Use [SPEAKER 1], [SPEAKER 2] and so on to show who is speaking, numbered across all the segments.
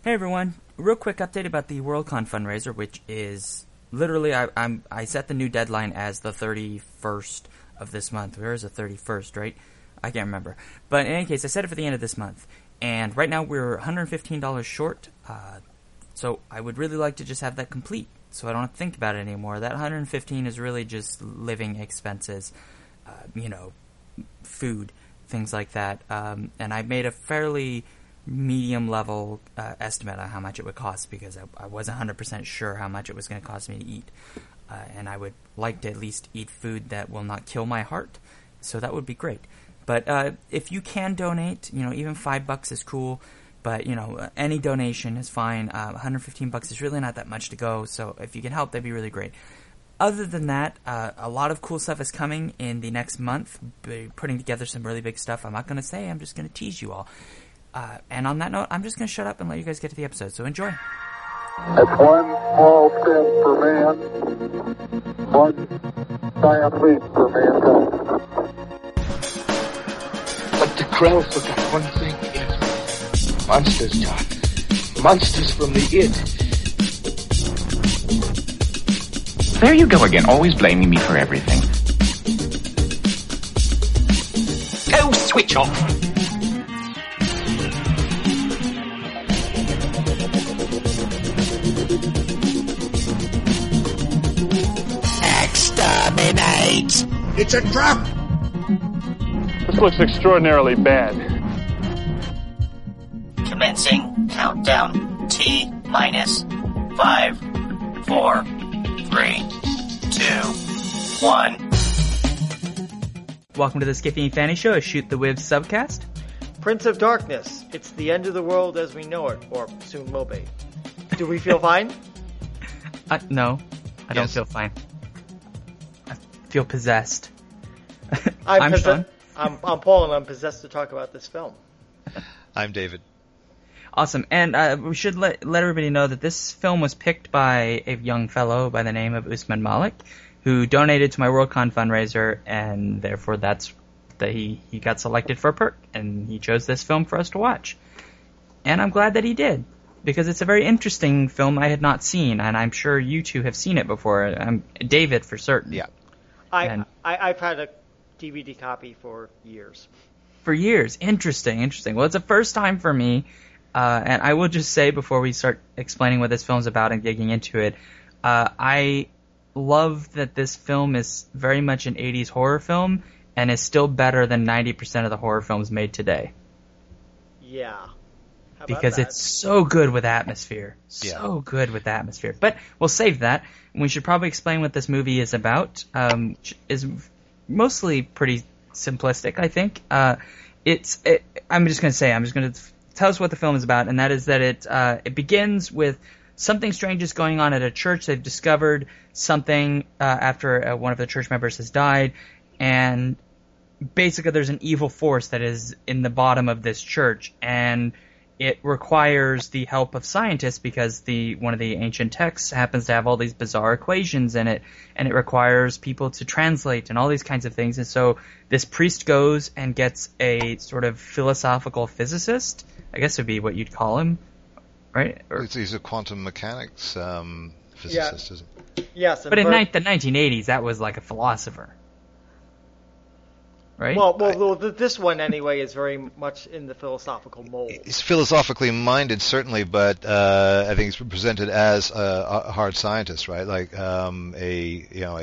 [SPEAKER 1] Hey everyone, real quick update about the Worldcon fundraiser, which is literally, I set the new deadline as the 31st of this month. Where is the 31st, right? I can't remember. But in any case, I set it for the end of this month. And right now we're $115 short, so I would really like to just have that complete, so I don't have to think about it anymore. That $115 is really just living expenses, food, things like that. And I made a fairly medium level estimate on how much it would cost, because I wasn't 100% sure how much it was going to cost me to eat, and I would like to at least eat food that will not kill my heart, so that would be great. But if you can donate, even $5 is cool, but any donation is fine. $115 is really not that much to go, so if you can help, that'd be really great. Other than that, a lot of cool stuff is coming in the next month. Be putting together some really big stuff. I'm not going to say, I'm just going to tease you all. And on that note, I'm just going to shut up and let you guys get to the episode. So enjoy.
[SPEAKER 2] It's one small step for man, one giant leap for mankind.
[SPEAKER 3] But the Krell forgot one thing, Id. Monsters, John. Monsters from the Id.
[SPEAKER 4] There you go again, always blaming me for everything. Go switch off! Exterminate!
[SPEAKER 5] It's a trap!
[SPEAKER 6] This looks extraordinarily bad.
[SPEAKER 7] Commencing countdown. T-minus 5, 4, 3, 2, 1.
[SPEAKER 1] Welcome to the Skiffy and Fanny Show, a Shoot the Wiv subcast.
[SPEAKER 8] Prince of Darkness. It's the end of the world as we know it, or soon will be. Do we feel fine?
[SPEAKER 1] No, I don't feel fine. I feel possessed.
[SPEAKER 8] I'm Sean. I'm Paul, and I'm possessed to talk about this film.
[SPEAKER 9] I'm David.
[SPEAKER 1] Awesome, and we should let everybody know that this film was picked by a young fellow by the name of Usman Malik, who donated to my Worldcon fundraiser, and therefore that's that he got selected for a perk, and he chose this film for us to watch. And I'm glad that he did, because it's a very interesting film I had not seen, and I'm sure you two have seen it before. David, for certain.
[SPEAKER 9] Yeah.
[SPEAKER 8] I've had a DVD copy for years.
[SPEAKER 1] For years. Interesting. Well, it's a first time for me, and I will just say before we start explaining what this film's about and digging into it, I love that this film is very much an 80s horror film and is still better than 90% of the horror films made today.
[SPEAKER 8] Yeah.
[SPEAKER 1] Because it's so good with atmosphere. So good with atmosphere. But we'll save that. We should probably explain what this movie is about. Is mostly pretty simplistic, I think. I'm just going to tell us what the film is about, and that is that it begins with something strange is going on at a church. They've discovered something after one of the church members has died, and basically there's an evil force that is in the bottom of this church, and it requires the help of scientists because one of the ancient texts happens to have all these bizarre equations in it, and it requires people to translate and all these kinds of things. And so this priest goes and gets a sort of philosophical physicist, I guess would be what you'd call him, right?
[SPEAKER 9] He's a quantum mechanics physicist, isn't he?
[SPEAKER 8] Yes.
[SPEAKER 1] But in the 1980s, that was like a philosopher. Right?
[SPEAKER 8] Well, this one anyway is very much in the philosophical mold.
[SPEAKER 9] He's philosophically minded, certainly, but I think he's presented as a hard scientist, right? Like a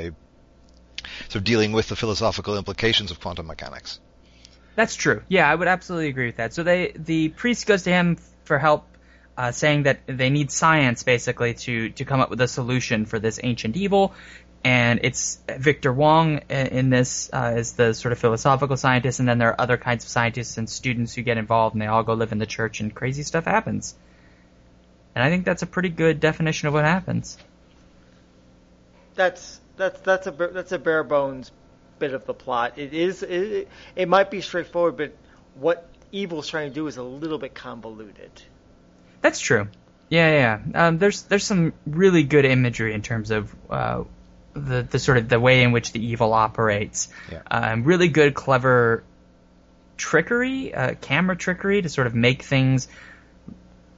[SPEAKER 9] sort of dealing with the philosophical implications of quantum mechanics.
[SPEAKER 1] That's true. Yeah, I would absolutely agree with that. So the priest goes to him for help, saying that they need science basically to come up with a solution for this ancient evil. And it's Victor Wong in this as the sort of philosophical scientist, and then there are other kinds of scientists and students who get involved, and they all go live in the church, and crazy stuff happens. And I think that's a pretty good definition of what happens.
[SPEAKER 8] That's a bare bones bit of the plot. It might be straightforward, but what evil's trying to do is a little bit convoluted.
[SPEAKER 1] That's true. Yeah. There's some really good imagery in terms of the sort of the way in which the evil operates. Yeah. Really good, clever trickery, camera trickery to sort of make things,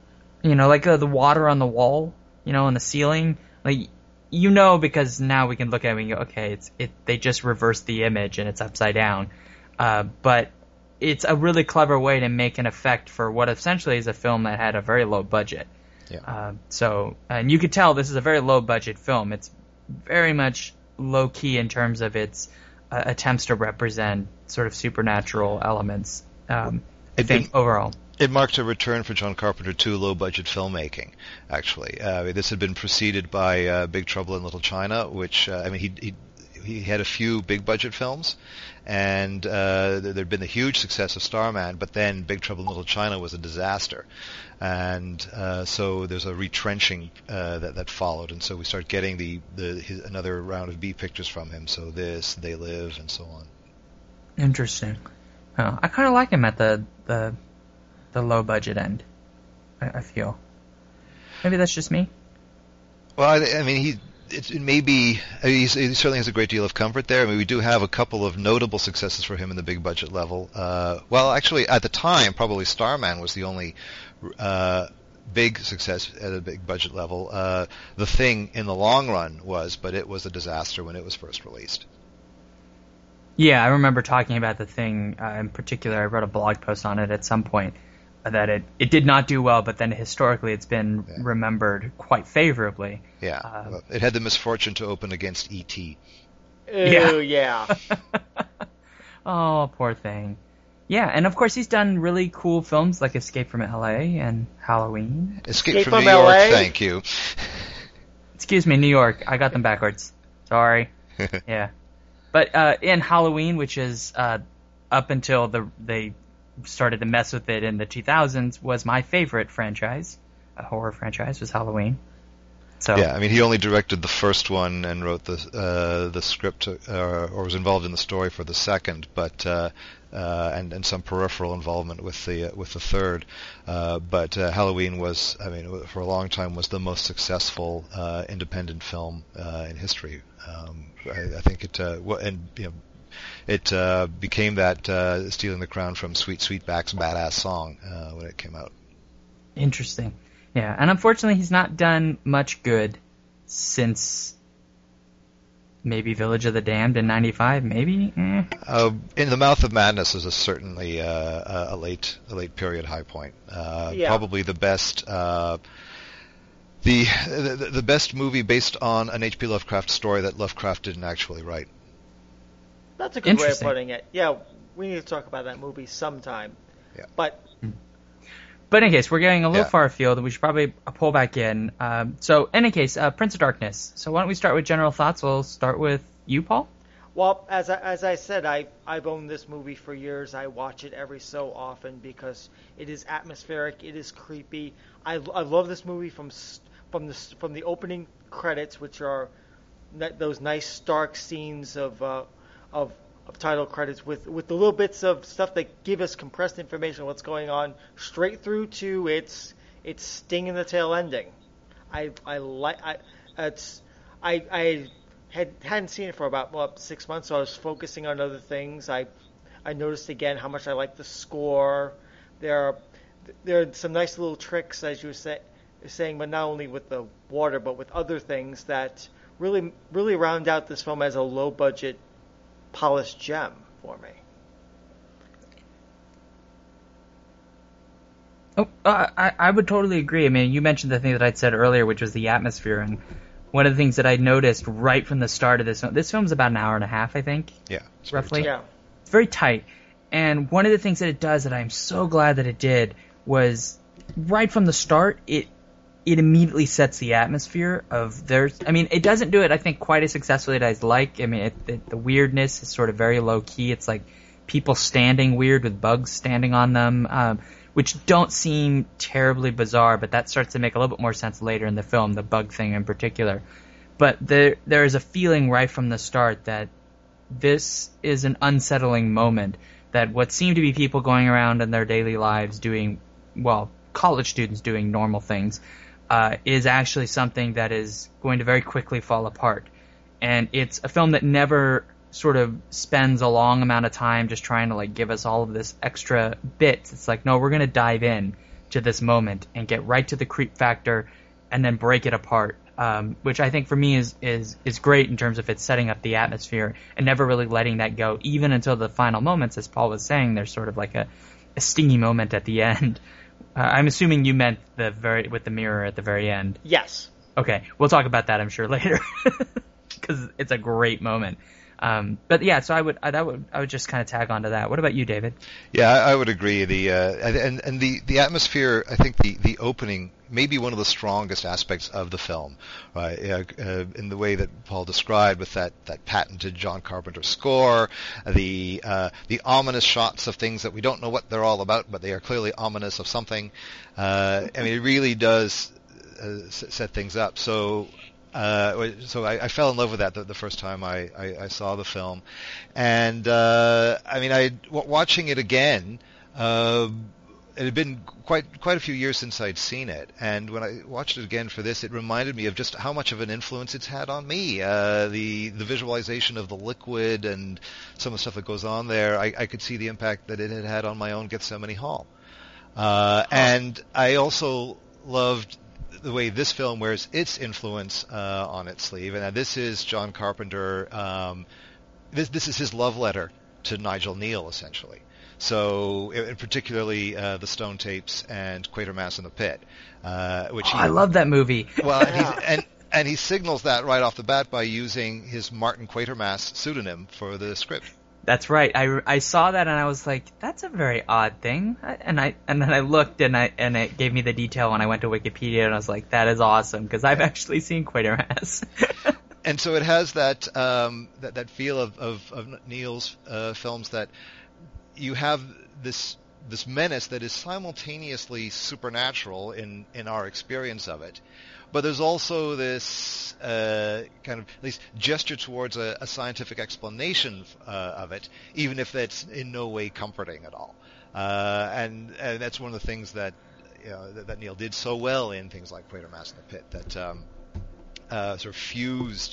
[SPEAKER 1] like the water on the wall, on the ceiling, like, because now we can look at it and go, okay, they just reversed the image and it's upside down. But it's a really clever way to make an effect for what essentially is a film that had a very low budget.
[SPEAKER 9] Yeah.
[SPEAKER 1] And you could tell this is a very low budget film. It's very much low key in terms of its attempts to represent sort of supernatural elements. I think overall.
[SPEAKER 9] It marked a return for John Carpenter to low-budget filmmaking, actually. This had been preceded by Big Trouble in Little China, which, he had a few big-budget films, and there'd been the huge success of Starman, but then Big Trouble in Little China was a disaster. And so there's a retrenching that followed, and so we start getting another round of B pictures from him, so this, They Live, and so on.
[SPEAKER 1] Interesting. I kind of like him at the low budget end. I feel. Maybe that's just me.
[SPEAKER 9] Well, he certainly has a great deal of comfort there. I mean, we do have a couple of notable successes for him in the big budget level. Well, actually, at the time, probably Starman was the only big success at a big budget level. The Thing, in the long run, but it was a disaster when it was first released.
[SPEAKER 1] Yeah, I remember talking about The Thing in particular. I wrote a blog post on it at some point. That it did not do well, but then historically it's been remembered quite favorably.
[SPEAKER 9] Yeah, well, it had the misfortune to open against E.T.
[SPEAKER 8] Yeah.
[SPEAKER 1] Oh, poor thing. Yeah, and of course he's done really cool films like Escape from L.A. and Halloween.
[SPEAKER 9] Escape from New York, thank you.
[SPEAKER 1] Excuse me, New York. I got them backwards. Sorry. Yeah. But in Halloween, which is up until they started to mess with it in the 2000s, was my favorite franchise. A horror franchise was Halloween. So
[SPEAKER 9] yeah, he only directed the first one and wrote the script or was involved in the story for the second, but and some peripheral involvement with the third. But Halloween was, for a long time, was the most successful independent film in history. I think it became that stealing the crown from Sweet Sweetback's Badass Song when it came out.
[SPEAKER 1] Interesting. Yeah, and unfortunately he's not done much good since maybe Village of the Damned in 95, maybe?
[SPEAKER 9] In the Mouth of Madness is certainly a late period high point. Probably the best the best movie based on an H.P. Lovecraft story that Lovecraft didn't actually write.
[SPEAKER 8] That's a good way of putting it. Yeah, we need to talk about that movie sometime.
[SPEAKER 9] Yeah.
[SPEAKER 8] But
[SPEAKER 1] in any case, we're getting a little far afield, and we should probably pull back in. So, in any case, Prince of Darkness. So why don't we start with general thoughts? We'll start with you, Paul?
[SPEAKER 8] Well, as I said, I've owned this movie for years. I watch it every so often because it is atmospheric, it is creepy. I love this movie from the opening credits, which are those nice stark scenes of title credits with the little bits of stuff that give us compressed information on what's going on, straight through to its sting in the tail ending. I hadn't seen it for about 6 months, so I was focusing on other things. I noticed again how much I like the score. There are some nice little tricks, as you were saying, but not only with the water, but with other things that really round out this film as a low budget, polished gem for me.
[SPEAKER 1] I would totally agree. You mentioned the thing that I'd said earlier, which was the atmosphere, and one of the things that I noticed right from the start of this film's about an hour and a half, I think.
[SPEAKER 9] Yeah,
[SPEAKER 1] roughly.
[SPEAKER 8] Yeah,
[SPEAKER 1] it's very tight. And one of the things that it does that I'm so glad that it did was right from the start, it immediately sets the atmosphere of it doesn't do it, I think, quite as successfully as I'd like. The weirdness is sort of very low key. It's like people standing weird with bugs standing on them, which don't seem terribly bizarre, but that starts to make a little bit more sense later in the film, the bug thing in particular. But there is a feeling right from the start that this is an unsettling moment, that what seem to be people going around in their daily lives doing, college students doing normal things, is actually something that is going to very quickly fall apart. And it's a film that never sort of spends a long amount of time just trying to give us all of this extra bits. It's like, no, we're going to dive in to this moment and get right to the creep factor and then break it apart, which I think for me is great in terms of its setting up the atmosphere and never really letting that go, even until the final moments. As Paul was saying, there's sort of like a stingy moment at the end. I'm assuming you meant with the mirror at the very end.
[SPEAKER 8] Yes.
[SPEAKER 1] Okay, we'll talk about that, I'm sure, later, because it's a great moment. But yeah, so I would just kind of tag onto that. What about you, David?
[SPEAKER 9] Yeah, I would agree. The atmosphere, I think the opening may be one of the strongest aspects of the film, right? In the way that Paul described, with that patented John Carpenter score, the ominous shots of things that we don't know what they're all about, but they are clearly ominous of something. I mean, it really does set things up. So I fell in love with that the first time I saw the film, and I mean, watching it again, it had been quite a few years since I'd seen it, and when I watched it again for this, it reminded me of just how much of an influence it's had on me. The visualization of the liquid and some of the stuff that goes on there, I could see the impact that it had had on my own Gethsemane Hall, and I also loved the way this film wears its influence on its sleeve, and this is John Carpenter. This is his love letter to Nigel Kneale, essentially. So, particularly the Stone Tapes and Quatermass in the Pit, which
[SPEAKER 1] I love that movie.
[SPEAKER 9] Well, and he signals that right off the bat by using his Martin Quatermass pseudonym for the script.
[SPEAKER 1] That's right. I saw that and I was like, that's a very odd thing. And then I looked and it gave me the detail when I went to Wikipedia, and I was like, that is awesome, because I've actually seen Quatermass.
[SPEAKER 9] And so it has that that feel of Kneale's films, that you have this menace that is simultaneously supernatural in our experience of it, but there's also this kind of at least gesture towards a scientific explanation of it, even if that's in no way comforting at all. And that's one of the things that that Kneale did so well in things like Quatermass in the Pit, that sort of fused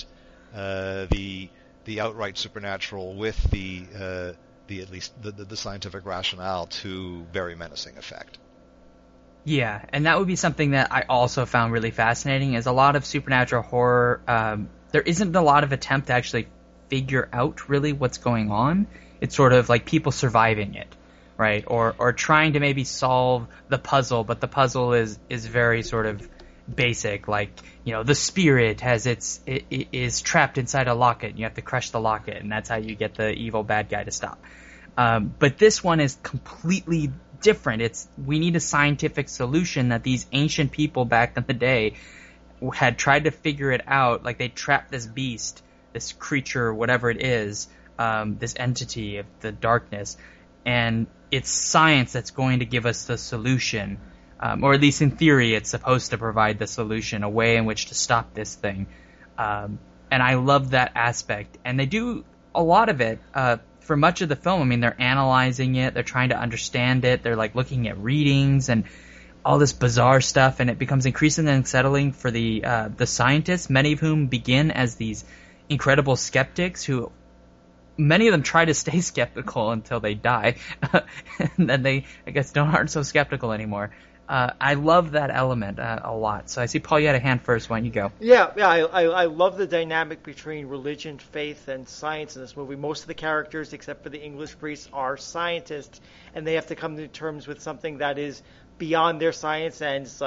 [SPEAKER 9] the outright supernatural with the at least the scientific rationale to very menacing effect.
[SPEAKER 1] Yeah, and that would be something that I also found really fascinating, is a lot of supernatural horror, there isn't a lot of attempt to actually figure out really what's going on. It's sort of like people surviving it, right? Or trying to maybe solve the puzzle, but the puzzle is very sort of basic, like, the spirit it is trapped inside a locket, and you have to crush the locket, and that's how you get the evil bad guy to stop. But this one is completely different. We need a scientific solution that these ancient people back in the day had tried to figure it out. Like, they trapped this beast, this creature, whatever it is, this entity of the darkness, and it's science that's going to give us the solution. Or at least in theory, it's supposed to provide the solution, a way in which to stop this thing. And I love that aspect. And they do a lot of it for much of the film. I mean, they're analyzing it, they're trying to understand it, they're like looking at readings and all this bizarre stuff, and it becomes increasingly unsettling for the scientists, many of whom begin as these incredible skeptics who... Many of them try to stay skeptical until they die, and then they, I guess, aren't so skeptical anymore. I love that element a lot. So I see, Paul, you had a hand first. Why don't you go?
[SPEAKER 8] Yeah, I love the dynamic between religion, faith, and science in this movie. Most of the characters, except for the English priest, are scientists, and they have to come to terms with something that is beyond their science,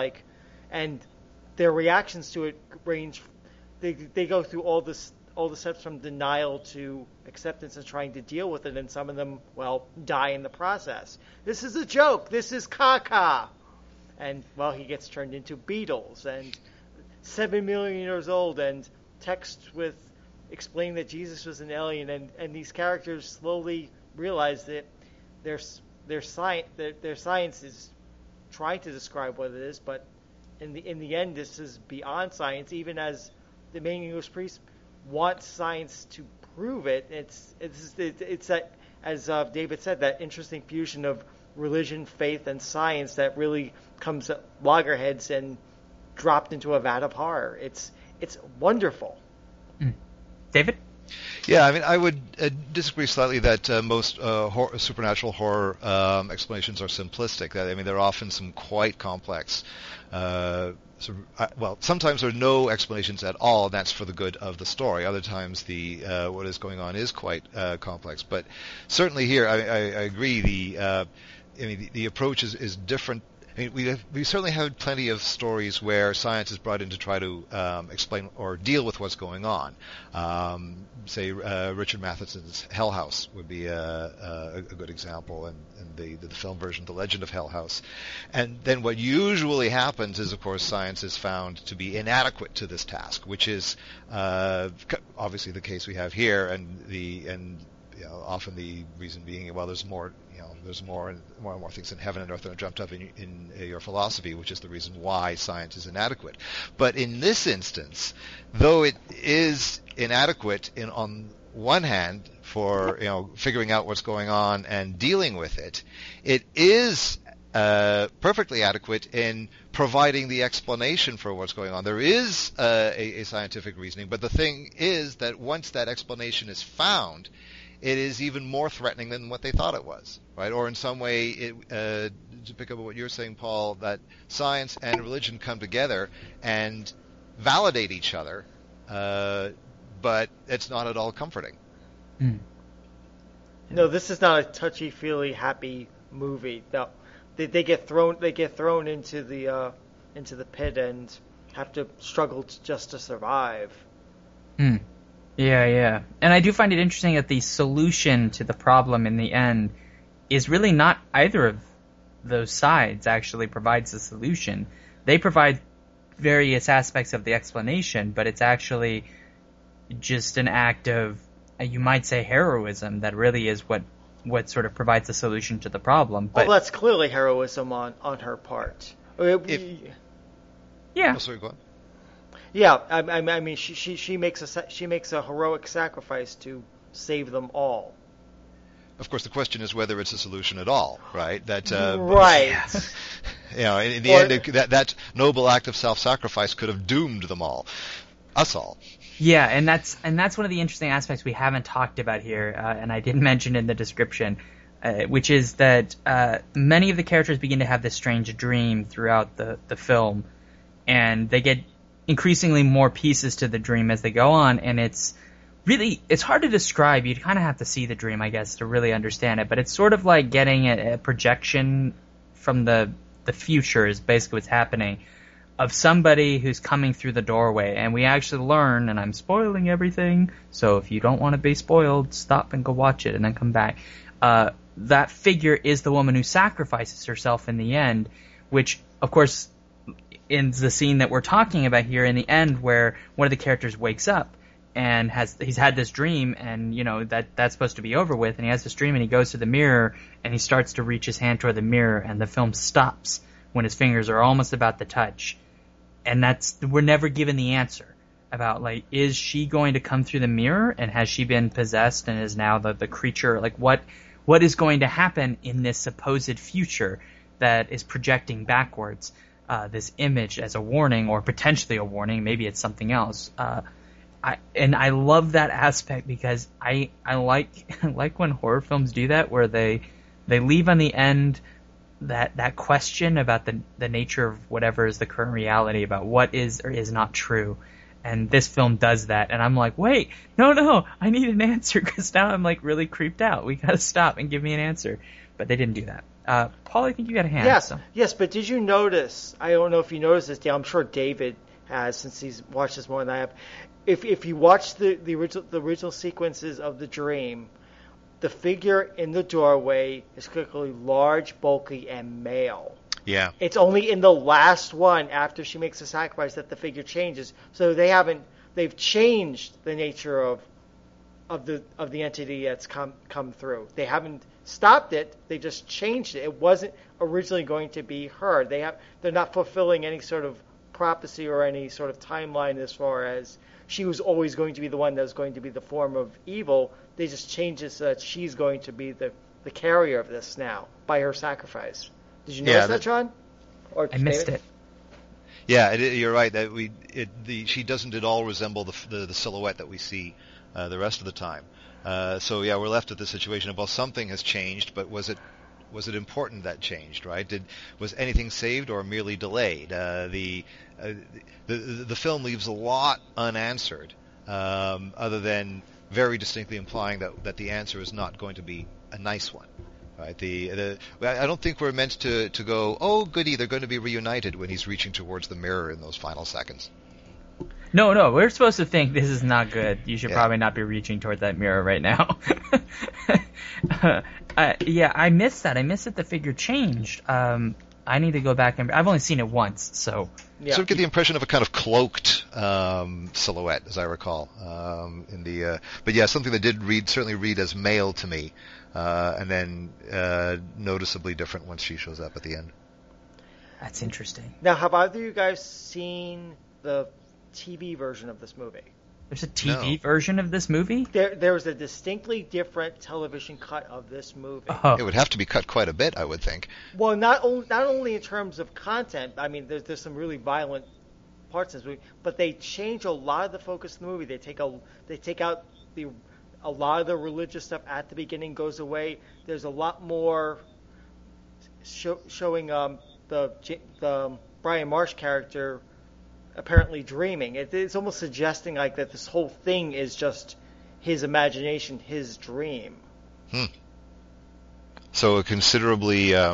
[SPEAKER 8] and their reactions to it range. They go through all the steps from denial to acceptance and trying to deal with it, and some of them, die in the process. This is a joke. This is caca. And, he gets turned into beetles and 7 million years old, and text with explaining that Jesus was an alien, and these characters slowly realize that their science is trying to describe what it is, but in the end, this is beyond science. Even as the main English priest wants science to prove it, it's that, as David said, that interesting fusion of religion, faith, and science that really comes at loggerheads and dropped into a vat of horror. It's wonderful.
[SPEAKER 1] David?
[SPEAKER 9] Yeah, I mean, I would disagree slightly that most supernatural horror explanations are simplistic. I mean, there are often some quite complex. Well, sometimes there are no explanations at all, and that's for the good of the story. Other times, what is going on is quite complex. But certainly here, I agree. The approach is different. I mean, we certainly have plenty of stories where science is brought in to try to explain or deal with what's going on. Say Richard Matheson's Hell House would be a good example, and the film version, The Legend of Hell House. And then what usually happens is, of course, science is found to be inadequate to this task, which is obviously the case we have here, and often the reason being, well, there's more and more things in heaven and earth than are dreamt of in your philosophy, which is the reason why science is inadequate. But in this instance, though it is inadequate on one hand for figuring out what's going on and dealing with it, it is perfectly adequate in providing the explanation for what's going on. There is a scientific reasoning, but the thing is that once that explanation is found, it is even more threatening than what they thought it was, right? Or in some way, to pick up on what you're saying, Paul, that science and religion come together and validate each other, but it's not at all comforting.
[SPEAKER 1] Mm.
[SPEAKER 8] No, this is not a touchy-feely, happy movie. No, they get thrown into the pit and have to struggle just to survive.
[SPEAKER 1] Hmm. Yeah. And I do find it interesting that the solution to the problem in the end is really not either of those sides actually provides the solution. They provide various aspects of the explanation, but it's actually just an act of, you might say, heroism that really is what sort of provides the solution to the problem. But,
[SPEAKER 8] well, that's clearly heroism on her part.
[SPEAKER 1] Yeah.
[SPEAKER 9] Oh, sorry, go on.
[SPEAKER 8] Yeah, I mean, she makes a heroic sacrifice to save them all.
[SPEAKER 9] Of course, the question is whether it's a solution at all, right? That
[SPEAKER 8] right.
[SPEAKER 9] In the end, that noble act of self-sacrifice could have doomed them all, us all.
[SPEAKER 1] Yeah, and that's one of the interesting aspects we haven't talked about here, and I didn't mention in the description, which is that many of the characters begin to have this strange dream throughout the film, and they get increasingly more pieces to the dream as they go on, and it's hard to describe. You kind of have to see the dream, I guess, to really understand it, but it's sort of like getting a projection from the future is basically what's happening, of somebody who's coming through the doorway, and we actually learn, and I'm spoiling everything, so if you don't want to be spoiled, stop and go watch it and then come back. That figure is the woman who sacrifices herself in the end, which, of course, in the scene that we're talking about here in the end, where one of the characters wakes up and he's had this dream, and that's supposed to be over with, and he has this dream, and he goes to the mirror and he starts to reach his hand toward the mirror, and the film stops when his fingers are almost about to touch, and we're never given the answer about, like, is she going to come through the mirror, and has she been possessed and is now the creature, like what is going to happen in this supposed future that is projecting backwards. This image as a warning, or potentially a warning, maybe it's something else. I love that aspect because I like when horror films do that, where they leave on the end that question about the nature of whatever is the current reality, about what is or is not true. And this film does that, and I'm like, wait, no, I need an answer, because now I'm like really creeped out. We gotta stop and give me an answer. But they didn't do that. Paul, I think you got a hand.
[SPEAKER 8] Yes, but did you notice, I don't know if you noticed this, Dale, I'm sure David has, since he's watched this more than I have. If you watch the original sequences of the dream, the figure in the doorway is clearly large, bulky, and male.
[SPEAKER 9] Yeah.
[SPEAKER 8] It's only in the last one, after she makes the sacrifice, that the figure changes. So they've changed the nature of the entity that's come through. They haven't stopped it, they just changed it. It wasn't originally going to be her. They're not fulfilling any sort of prophecy or any sort of timeline as far as she was always going to be the one that was going to be the form of evil. They just changed it so that she's going to be the carrier of this now by her sacrifice. Did you notice that, John? Or
[SPEAKER 1] I missed it.
[SPEAKER 9] Yeah, you're right. That she doesn't at all resemble the silhouette that we see the rest of the time. So yeah, we're left with the situation of, well, something has changed, but was it important that changed, right? Was anything saved or merely delayed? The film leaves a lot unanswered, other than very distinctly implying that the answer is not going to be a nice one. Right. I don't think we're meant to go, oh goody, they're going to be reunited when he's reaching towards the mirror in those final seconds.
[SPEAKER 1] No, we're supposed to think this is not good. You should probably not be reaching toward that mirror right now. I missed that. I missed that the figure changed. I need to go back and I've only seen it once, so.
[SPEAKER 9] Yeah. Sort of get the impression of a kind of cloaked silhouette, as I recall. But yeah, something that did certainly read as male to me. And then noticeably different once she shows up at the end.
[SPEAKER 1] That's interesting.
[SPEAKER 8] Now, have either of you guys seen the TV version of this movie?
[SPEAKER 1] There's a TV version of this movie?
[SPEAKER 8] There's a distinctly different television cut of this movie.
[SPEAKER 1] Oh.
[SPEAKER 9] It would have to be cut quite a bit, I would think.
[SPEAKER 8] Well, not only in terms of content. I mean, there's some really violent parts in this movie, but they change a lot of the focus of the movie. They take out a lot of the religious stuff at the beginning goes away. There's a lot more showing the Brian Marsh character apparently dreaming. It's almost suggesting like that this whole thing is just his imagination, his dream.
[SPEAKER 9] So a considerably a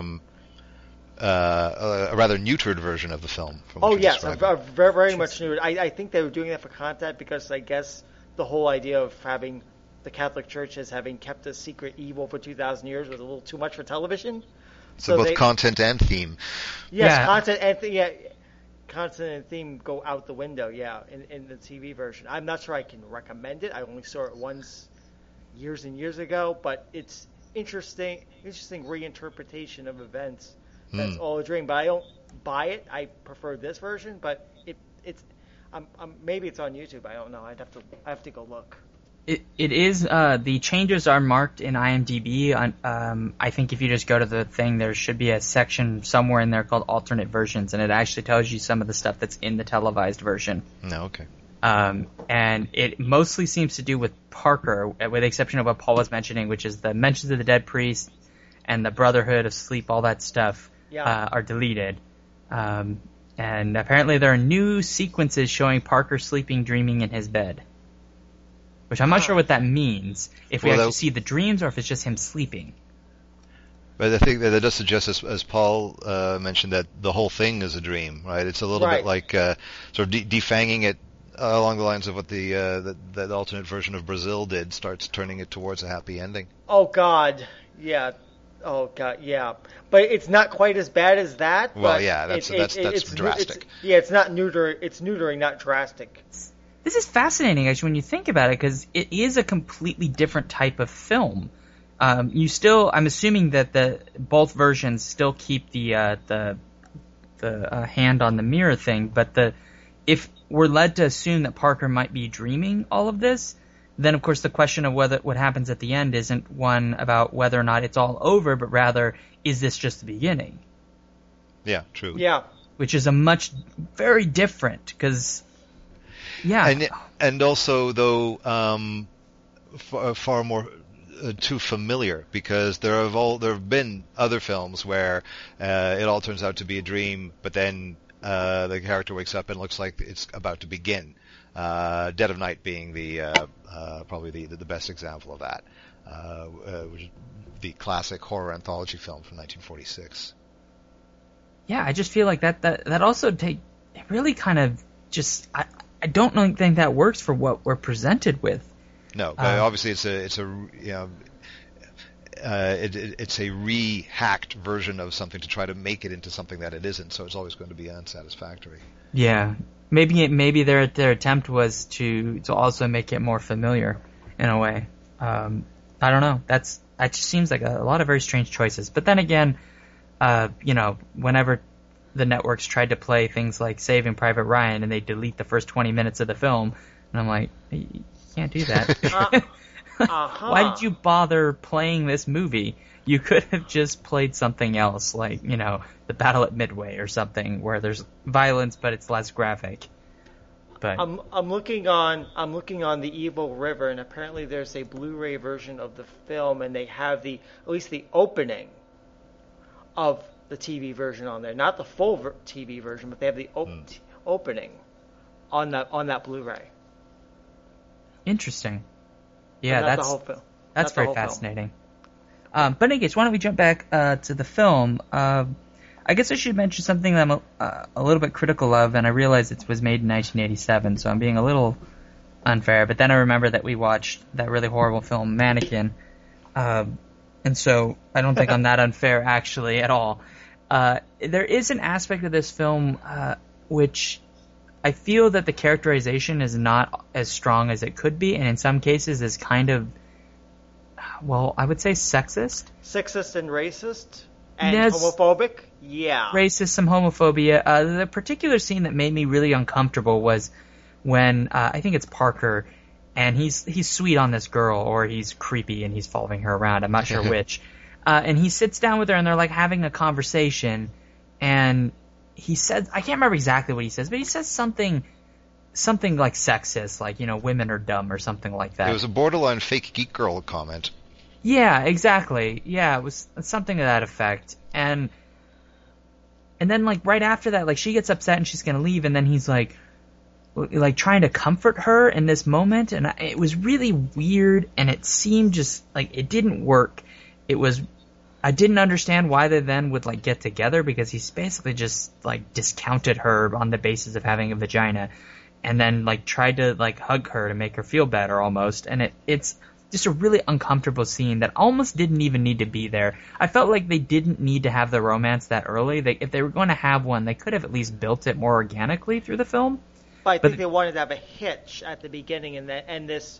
[SPEAKER 9] rather neutered version of the film.
[SPEAKER 8] Oh yes, very, very much neutered. I think they were doing that for content because I guess the whole idea of having the Catholic Church as having kept a secret evil for 2,000 years was a little too much for television.
[SPEAKER 9] So both content and theme.
[SPEAKER 8] Yes, content and content and theme go out the window, in the TV version. I'm not sure I can recommend it. I only saw it once years and years ago, but it's interesting reinterpretation of events. That's all a dream. But I don't buy it. I prefer this version, but it's maybe it's on YouTube. I don't know. I have to go look.
[SPEAKER 1] It is, the changes are marked in IMDb. I think if you just go to the thing, there should be a section somewhere in there called alternate versions, and it actually tells you some of the stuff that's in the televised version.
[SPEAKER 9] No, okay.
[SPEAKER 1] And it mostly seems to do with Parker, with the exception of what Paul was mentioning, which is the mentions of the dead priest and the Brotherhood of Sleep, all that stuff are deleted. And apparently there are new sequences showing Parker sleeping, dreaming in his bed. Which I'm not sure what that means, if we actually see the dreams or if it's just him sleeping.
[SPEAKER 9] But I think that does suggest, as Paul mentioned, that the whole thing is a dream, right? It's a little bit like sort of defanging it along the lines of what the alternate version of Brazil did, starts turning it towards a happy ending.
[SPEAKER 8] Oh, God. Yeah. Oh, God, yeah. But it's not quite as bad as that.
[SPEAKER 9] Well, yeah, that's drastic.
[SPEAKER 8] It's not it's neutering, not drastic.
[SPEAKER 1] This is fascinating, actually, when you think about it, because it is a completely different type of film. I'm assuming that both versions still keep the hand on the mirror thing, but if we're led to assume that Parker might be dreaming all of this, then of course the question of what happens at the end isn't one about whether or not it's all over, but rather, is this just the beginning?
[SPEAKER 9] Yeah, true.
[SPEAKER 8] Yeah.
[SPEAKER 1] Which is very different, because... Yeah,
[SPEAKER 9] and also though far more too familiar, because there have been other films where it all turns out to be a dream, but then the character wakes up and looks like it's about to begin. Dead of Night being probably the best example of that, which is the classic horror anthology film from 1946.
[SPEAKER 1] Yeah, I just feel like that also really kind of just. I don't think that works for what we're presented with.
[SPEAKER 9] No, but obviously it's a rehacked version of something to try to make it into something that it isn't. So it's always going to be unsatisfactory.
[SPEAKER 1] Yeah, maybe their attempt was to also make it more familiar in a way. I don't know. That just seems like a lot of very strange choices. But then again, whenever the networks tried to play things like Saving Private Ryan and they delete the first 20 minutes of the film, and I'm like, you can't do that. Why did you bother playing this movie? You could have just played something else, like, The Battle at Midway or something, where there's violence but it's less graphic. But
[SPEAKER 8] I'm looking on the Evil River, and apparently there's a Blu-ray version of the film, and they have at least the opening of the TV version on there, not the full TV version, but they have the opening on that Blu-ray.
[SPEAKER 1] Interesting. Yeah,
[SPEAKER 8] that's the whole film.
[SPEAKER 1] That's very fascinating. But in any case, why don't we jump back to the film? I guess I should mention something that I'm a little bit critical of, and I realize it was made in 1987, so I'm being a little unfair. But then I remember that we watched that really horrible film, Mannequin, and so I don't think I'm that unfair actually at all. There is an aspect of this film which I feel that the characterization is not as strong as it could be, and in some cases is kind of, well, I would say sexist.
[SPEAKER 8] Sexist and racist? And homophobic? Yeah.
[SPEAKER 1] Racist, some homophobia. The particular scene that made me really uncomfortable was when, I think it's Parker, and he's sweet on this girl, or he's creepy and he's following her around, I'm not sure which. And he sits down with her and they're like having a conversation, and he said, I can't remember exactly what he says, but he says something like sexist, like, women are dumb or something like that.
[SPEAKER 9] It was a borderline fake geek girl comment.
[SPEAKER 1] Yeah, exactly. Yeah, it was something to that effect. And then, like, right after that, like, she gets upset and she's gonna leave, and then he's like trying to comfort her in this moment, and it was really weird, and it seemed just like it didn't work. I didn't understand why they then would, like, get together, because he's basically just, like, discounted her on the basis of having a vagina, and then, like, tried to, like, hug her to make her feel better almost, and it's just a really uncomfortable scene that almost didn't even need to be there. I felt like they didn't need to have the romance that early. If they were going to have one, they could have at least built it more organically through the film.
[SPEAKER 8] But I think they wanted to have a hitch at the beginning, and that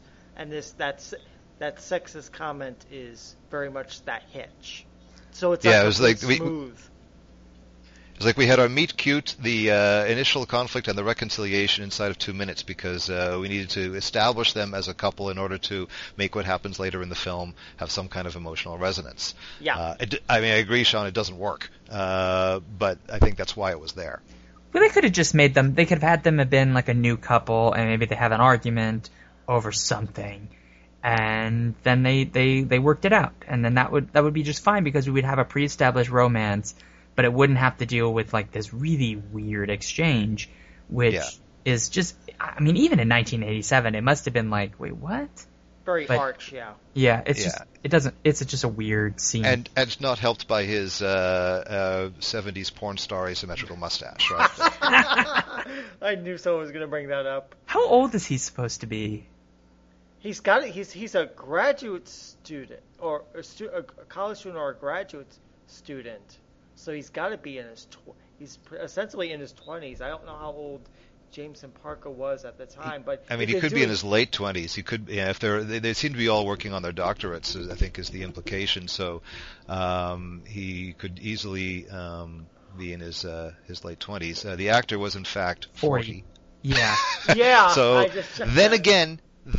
[SPEAKER 8] sexist comment is very much that hitch. So it's
[SPEAKER 9] it was like
[SPEAKER 8] smooth.
[SPEAKER 9] It was like we had our meet cute, the initial conflict and the reconciliation inside of 2 minutes, because we needed to establish them as a couple in order to make what happens later in the film have some kind of emotional resonance.
[SPEAKER 8] Yeah.
[SPEAKER 9] I agree, Sean, it doesn't work, but I think that's why it was there.
[SPEAKER 1] Well, they could have just made them, they could have had them have been like a new couple, and maybe they have an argument over something, and then they worked it out, and then that would be just fine, because we would have a pre-established romance, but it wouldn't have to deal with, like, this really weird exchange, which is just, even in 1987, it must have been like, wait, what?
[SPEAKER 8] Very harsh, yeah.
[SPEAKER 1] Yeah, it's just a weird scene.
[SPEAKER 9] And it's not helped by his 70s porn star asymmetrical mustache, right?
[SPEAKER 8] I knew someone was going to bring that up.
[SPEAKER 1] How old is he supposed to be?
[SPEAKER 8] He's a graduate student, or a college student, or a graduate student. So he's got to be he's essentially in his 20s. I don't know how old Jameson Parker was at the time, but
[SPEAKER 9] he could be in his late 20s. He could, if they seem to be all working on their doctorates, I think is the implication. So he could easily be in his late 20s. The actor was in fact 40.
[SPEAKER 1] Yeah.
[SPEAKER 8] Yeah.
[SPEAKER 9] So then again,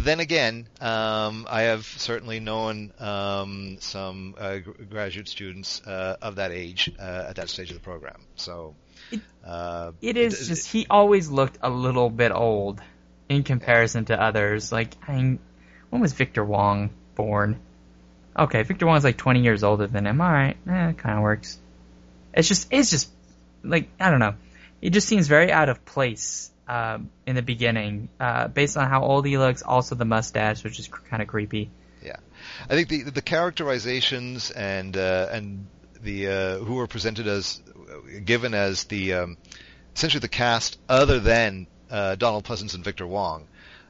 [SPEAKER 9] I have certainly known some graduate students of that age at that stage of the program. So
[SPEAKER 1] he always looked a little bit old in comparison to others. Like, when was Victor Wong born? Okay, Victor Wong's like 20 years older than him. All right, it kind of works. It's just like, I don't know. It just seems very out of place. In the beginning, based on how old he looks, also the mustache, which is kind of creepy.
[SPEAKER 9] Yeah, I think the characterizations and the who were presented as given as the essentially the cast other than Donald Pleasence and Victor Wong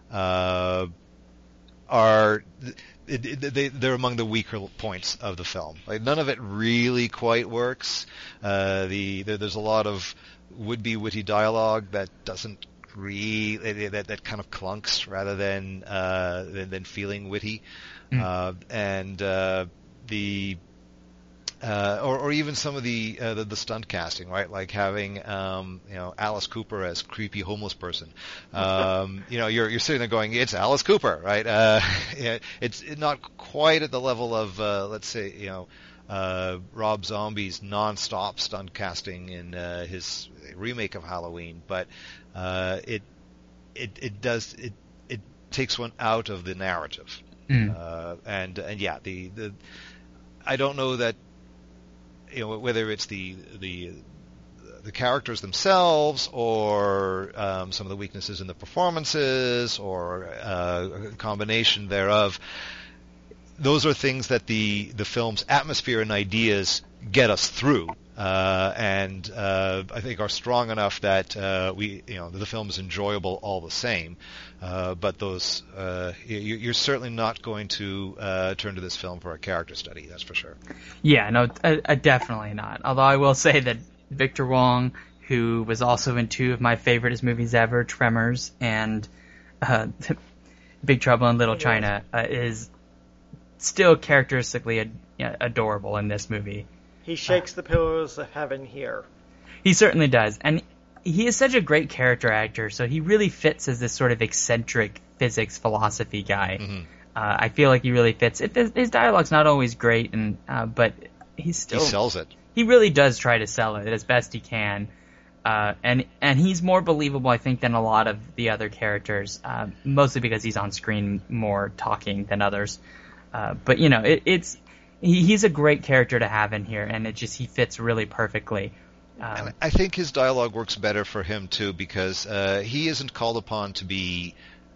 [SPEAKER 9] are they're among the weaker points of the film. Like, none of it really quite works. There's a lot of would-be witty dialogue that doesn't really that kind of clunks rather than feeling witty, and or even some of the stunt casting, right? Like having Alice Cooper as creepy homeless person. You're sitting there going, it's Alice Cooper, right? It's not quite at the level of let's say Rob Zombie's non-stop stunt casting in his remake of Halloween, but it takes one out of the narrative. And yeah, the I don't know that, whether it's the characters themselves or some of the weaknesses in the performances or a combination thereof. Those are things that the film's atmosphere and ideas get us through, and I think are strong enough that the film is enjoyable all the same. But those you're certainly not going to turn to this film for a character study. That's for sure. Yeah, no,
[SPEAKER 1] definitely not. Although I will say that Victor Wong, who was also in two of my favorite movies ever, Tremors and Big Trouble in Little China, is still characteristically adorable in this movie.
[SPEAKER 8] He shakes the pillars of heaven here.
[SPEAKER 1] He certainly does. And he is such a great character actor, so he really fits as this sort of eccentric physics philosophy guy. Mm-hmm. I feel like he really fits. His dialogue's not always great, but he
[SPEAKER 9] sells it.
[SPEAKER 1] He really does try to sell it as best he can. And he's more believable, I think, than a lot of the other characters, mostly because he's on screen more talking than others. But he's a great character to have in here, and he fits really perfectly.
[SPEAKER 9] And I think his dialogue works better for him too, because he isn't called upon to be,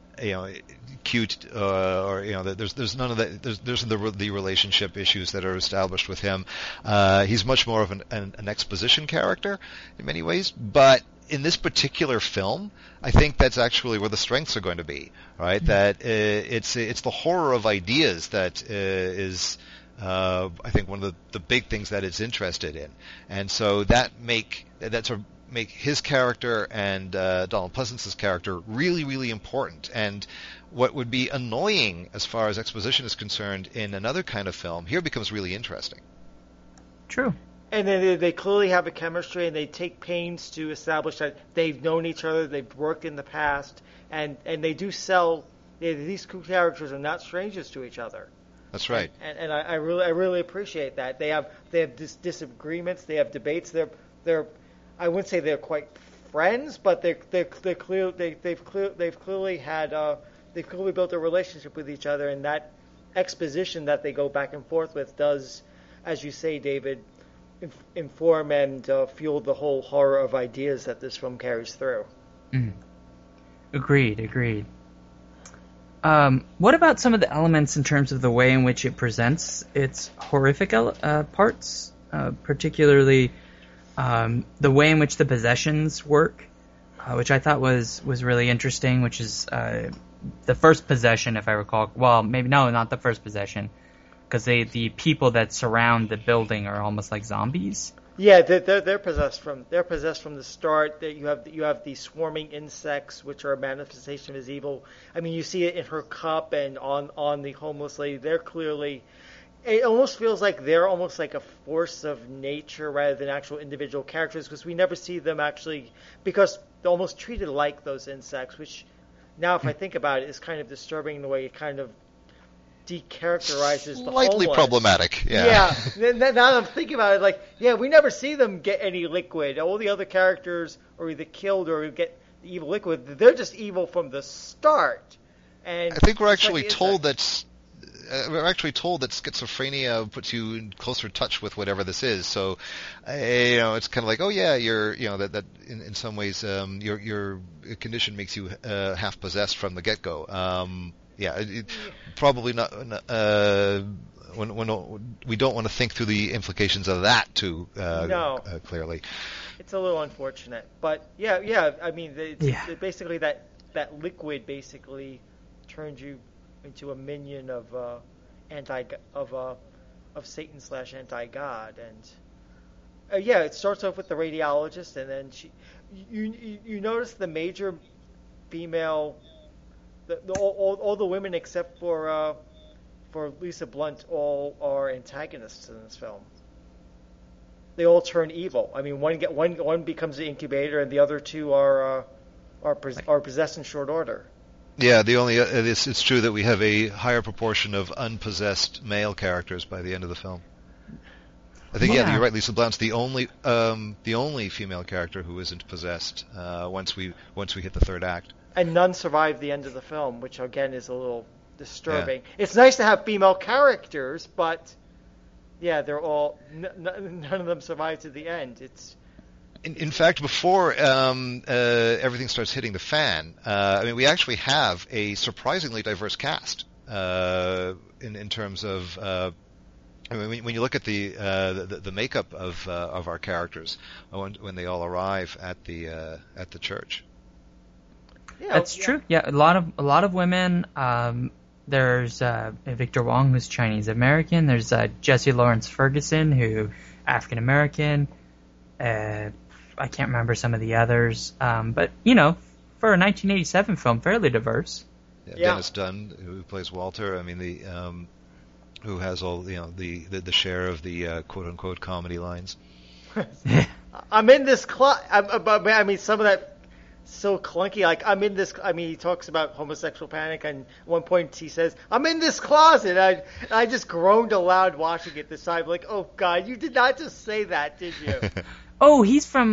[SPEAKER 9] cute, or there's none of that. There's the relationship issues that are established with him. He's much more of an exposition character in many ways, but in this particular film, I think that's actually where the strengths are going to be, right? Mm-hmm. That it's the horror of ideas that is, I think, one of the big things that it's interested in, and so that make his character and Donald Pleasence's character really, really important. And what would be annoying as far as exposition is concerned in another kind of film here becomes really interesting.
[SPEAKER 1] True.
[SPEAKER 8] And then they clearly have a chemistry, and they take pains to establish that they've known each other, they've worked in the past, and they do sell. These two characters are not strangers to each other.
[SPEAKER 9] That's right.
[SPEAKER 8] And I really appreciate that. They have disagreements, they have debates. They're I wouldn't say they're quite friends, but they've clearly built a relationship with each other, and that exposition that they go back and forth with does, as you say, David, inform and fuel the whole horror of ideas that this film carries through.
[SPEAKER 1] Mm. Agreed. What about some of the elements in terms of the way in which it presents its horrific parts, particularly the way in which the possessions work, which I thought was really interesting, which is the first possession, if I recall. Well, maybe no, not the first possession, because the people that surround the building are almost like zombies.
[SPEAKER 8] Yeah, they're possessed from the start. That you have these swarming insects, which are a manifestation of his evil. I mean, you see it in her cup and on the homeless lady. They're clearly. It almost feels like they're almost like a force of nature rather than actual individual characters, because we never see them actually, because they're almost treated like those insects, which now if I think about it is kind of disturbing the way it kind of decharacterizes the homeless.
[SPEAKER 9] Slightly problematic, yeah.
[SPEAKER 8] Yeah, now I'm thinking about it, we never see them get any liquid. All the other characters are either killed or get the evil liquid. They're just evil from the start. And
[SPEAKER 9] I think we're actually told that... We're actually told that schizophrenia puts you in closer touch with whatever this is. So, it's kind of like, oh yeah, you're, that in some ways, your condition makes you half possessed from the get-go. Probably not. When we don't want to think through the implications of that too clearly.
[SPEAKER 8] It's a little unfortunate, but yeah. I mean, it's basically that liquid basically turns you into a minion of Satan / anti-God, and it starts off with the radiologist, and then you notice the major female, all the women except for Lisa Blunt all are antagonists in this film. They all turn evil. I mean, one becomes the incubator, and the other two are possessed in short order.
[SPEAKER 9] Yeah, it's true that we have a higher proportion of unpossessed male characters by the end of the film. I think you're right. Lisa Blount's the only female character who isn't possessed once we hit the third act.
[SPEAKER 8] And none survive the end of the film, which again is a little disturbing. Yeah. It's nice to have female characters, but yeah, they're all none of them survive to the end. It's
[SPEAKER 9] in fact, before everything starts hitting the fan, we actually have a surprisingly diverse cast in terms of. When you look at the makeup of our characters when they all arrive at the church.
[SPEAKER 1] Yeah, that's true. Yeah, a lot of women. There's Victor Wong, who's Chinese American. There's Jesse Lawrence Ferguson, who African American. I can't remember some of the others, but for a 1987 film, fairly diverse.
[SPEAKER 9] Yeah. Dennis Dunn, who plays Walter. Who has all the share of the quote unquote comedy lines.
[SPEAKER 8] I'm in this some of that so clunky. Like I'm in this. He talks about homosexual panic, and at one point he says, "I'm in this closet." I just groaned aloud watching it this time. Like, oh God, you did not just say that, did you?
[SPEAKER 1] Oh, he's from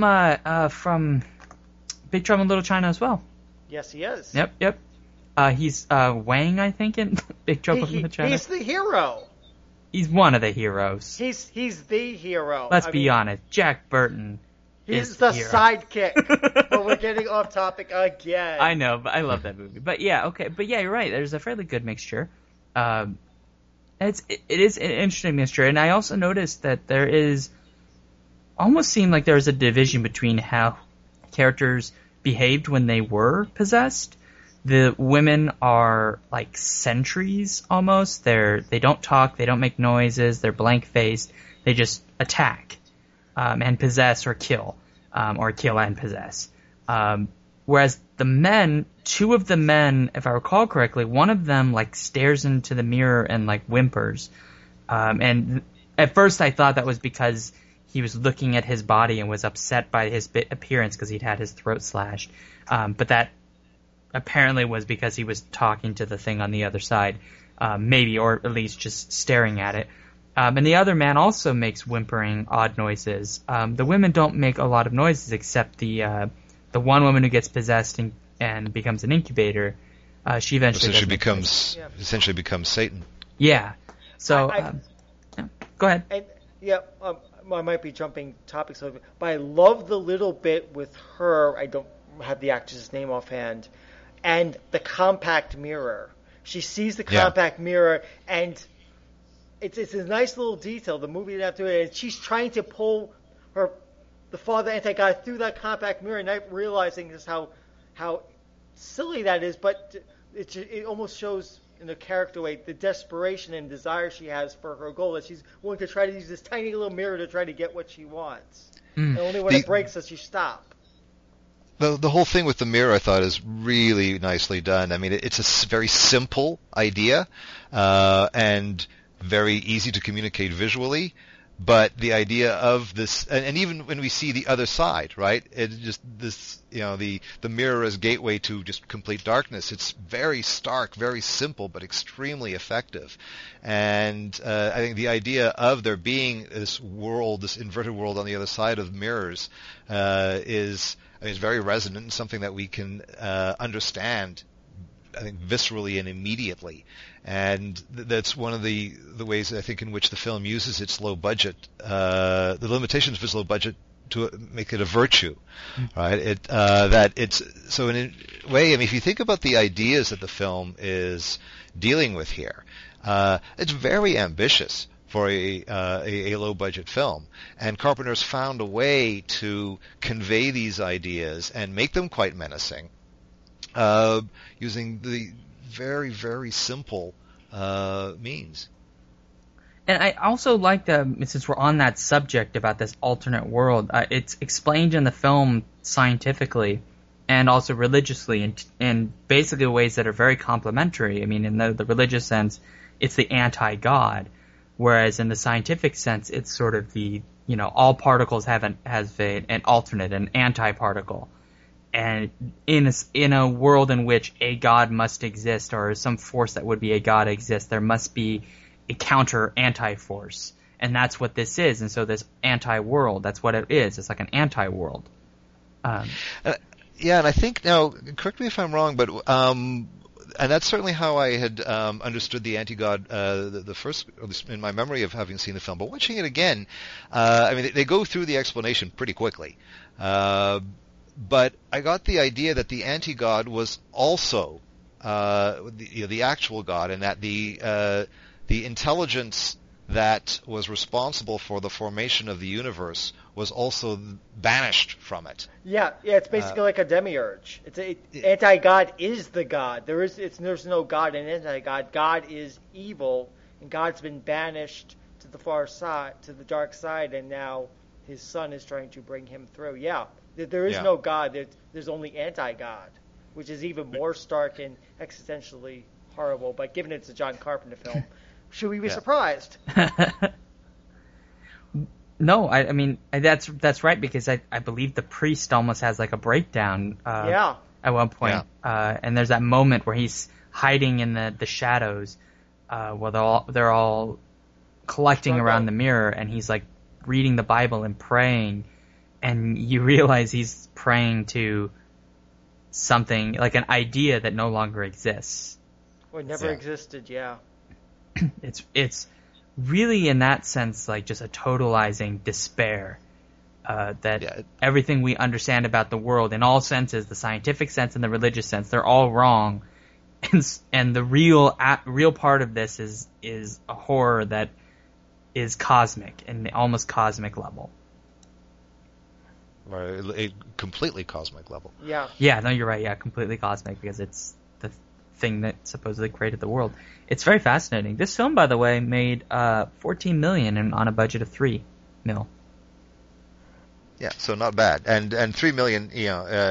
[SPEAKER 1] Big Trouble in Little China as well.
[SPEAKER 8] Yes, he is.
[SPEAKER 1] Yep. He's Wang, I think, in Big Trouble in Little China.
[SPEAKER 8] He's the hero.
[SPEAKER 1] He's one of the heroes.
[SPEAKER 8] He's the hero.
[SPEAKER 1] Let's be honest. Jack Burton is
[SPEAKER 8] the
[SPEAKER 1] hero.
[SPEAKER 8] Sidekick. But we're getting off topic again.
[SPEAKER 1] I know, but I love that movie. But yeah, okay. But yeah, you're right. There's a fairly good mixture. It is an interesting mixture, and I also noticed that there is almost seemed like there was a division between how characters behaved when they were possessed. The women are like sentries almost. They don't talk, they don't make noises, they're blank-faced. They just attack and possess or kill and possess. Whereas the men, two of the men, if I recall correctly, one of them like stares into the mirror and like whimpers. And at first I thought that was because he was looking at his body and was upset by his appearance because he'd had his throat slashed. But that apparently was because he was talking to the thing on the other side, maybe, or at least just staring at it. And the other man also makes whimpering, odd noises. The women don't make a lot of noises except the one woman who gets possessed and becomes an incubator. She eventually
[SPEAKER 9] essentially becomes Satan.
[SPEAKER 1] Yeah. So go ahead.
[SPEAKER 8] And I might be jumping topics a little bit, but I love the little bit with her. I don't have the actress's name offhand. And the compact mirror. She sees the compact mirror, and it's a nice little detail. The movie didn't have to do it. And she's trying to pull the father anti-god through that compact mirror, not realizing just how silly that is. But it almost shows in a character way the desperation and desire she has for her goal, that she's willing to try to use this tiny little mirror to try to get what she wants. And only when it breaks does she stop.
[SPEAKER 9] The whole thing with the mirror, I thought, is really nicely done. It's a very simple idea and very easy to communicate visually. But the idea of this, and even when we see the other side, right? It just this, the mirror as gateway to just complete darkness. It's very stark, very simple, but extremely effective. And I think the idea of there being this world, this inverted world on the other side of mirrors, is very resonant and something that we can understand, I think, viscerally and immediately. And that's one of the ways, I think, in which the film uses its low budget, the limitations of its low budget, to make it a virtue, right? That it's so in a way. If you think about the ideas that the film is dealing with here, it's very ambitious for a low budget film, and Carpenter's found a way to convey these ideas and make them quite menacing, using the very, very simple means.
[SPEAKER 1] And I also like since we're on that subject about this alternate world, it's explained in the film scientifically and also religiously in basically ways that are very complementary. In the religious sense, it's the anti-God, whereas in the scientific sense, it's sort of the, all particles have an alternate, an anti-particle. And in a world in which a god must exist, or some force that would be a god exists, there must be a counter anti-force. and that's what this is. And so this anti-world, that's what it is. It's like an anti-world.
[SPEAKER 9] Yeah, and I think now, correct me if I'm wrong, but and that's certainly how I had understood the anti-god the first, at least in my memory of having seen the film. But watching it again, I mean, they go through the explanation pretty quickly. But I got the idea that the anti-god was also the actual god, and that the intelligence that was responsible for the formation of the universe was also banished from it.
[SPEAKER 8] Yeah, it's basically like a demiurge. Anti-God is the God. There's no God in anti-God. God is evil, and God's been banished to the far side, to the dark side, and now his son is trying to bring him through. Yeah, there is no God. There's only anti-God, which is even more stark and existentially horrible. But given it's a John Carpenter film, should we be surprised?
[SPEAKER 1] No, I mean that's right, because I believe the priest almost has like a breakdown at one point. And there's that moment where he's hiding in the shadows while they're all collecting around the mirror, and he's like reading the Bible and praying, and you realize he's praying to something like an idea that no longer exists.
[SPEAKER 8] Or never existed,
[SPEAKER 1] It's really, in that sense, like just a totalizing despair that everything we understand about the world, in all senses, the scientific sense and the religious sense, they're all wrong, and the real part of this is a horror that is cosmic, and almost cosmic level.
[SPEAKER 9] Or a completely cosmic level.
[SPEAKER 1] Yeah, no, you're right. Yeah, completely cosmic, because it's the thing that supposedly created the world. It's very fascinating. This film, by the way, made $14 million on a budget of $3 million.
[SPEAKER 9] Yeah, so not bad. And $3 million, in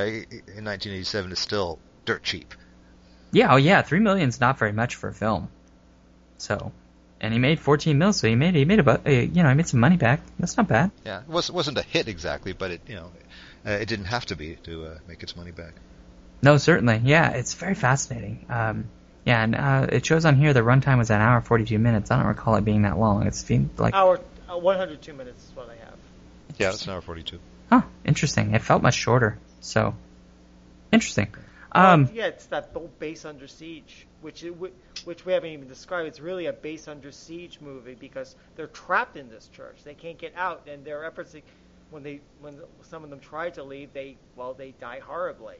[SPEAKER 9] 1987 is still dirt cheap.
[SPEAKER 1] Yeah, $3 million is not very much for a film. So, and he made $14 million, so he made about he made some money back. That's not bad.
[SPEAKER 9] Yeah, it wasn't a hit exactly, but it it didn't have to be to make its money back.
[SPEAKER 1] No, certainly. Yeah, it's very fascinating. And it shows on here the runtime was an hour 42 minutes. I don't recall it being that long. It's like
[SPEAKER 8] hour 102 minutes is what I have.
[SPEAKER 9] Yeah, it's an hour 42.
[SPEAKER 1] Oh, interesting. It felt much shorter. So interesting.
[SPEAKER 8] It's that bold Base Under Siege, which we haven't even described. It's really a Base Under Siege movie, because they're trapped in this church. They can't get out, and their efforts, when some of them try to leave, they die horribly.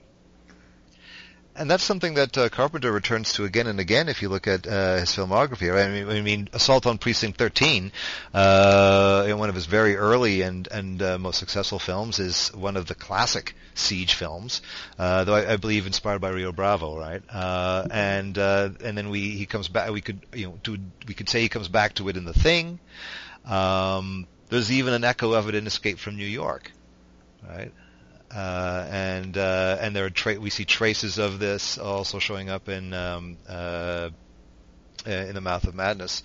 [SPEAKER 9] And that's something that Carpenter returns to again and again if you look at his filmography. Right? I mean, Assault on Precinct 13, one of his very early and most successful films, is one of the classic siege films, though I believe inspired by Rio Bravo, right? And then he comes back. We could say he comes back to it in The Thing. There's even an echo of it in Escape from New York, right? And there are we see traces of this also showing up in The Mouth of Madness,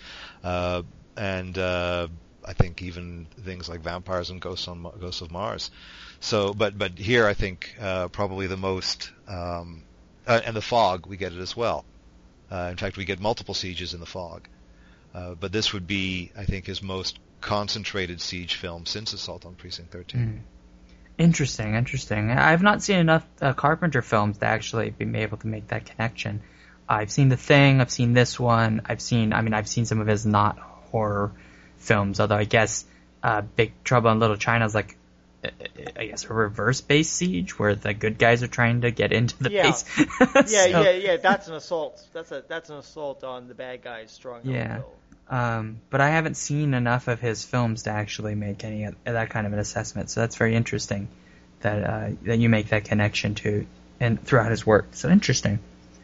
[SPEAKER 9] and I think even things like Vampires and Ghosts of Mars. So, but here I think probably the most, and The Fog, we get it as well. In fact, we get multiple sieges in The Fog, but this would be, I think, his most concentrated siege film since Assault on Precinct 13.
[SPEAKER 1] Mm. Interesting. I've not seen enough Carpenter films to actually be able to make that connection. I've seen The Thing, I've seen this one, I've seen some of his not horror films, although I guess Big Trouble in Little China is like, I guess, a reverse-based siege where the good guys are trying to get into the base.
[SPEAKER 8] Yeah, that's an assault. That's an assault on the bad guys' stronghold.
[SPEAKER 1] Yeah. But I haven't seen enough of his films to actually make any of that kind of an assessment. So that's very interesting that you make that connection to and throughout his work. So interesting.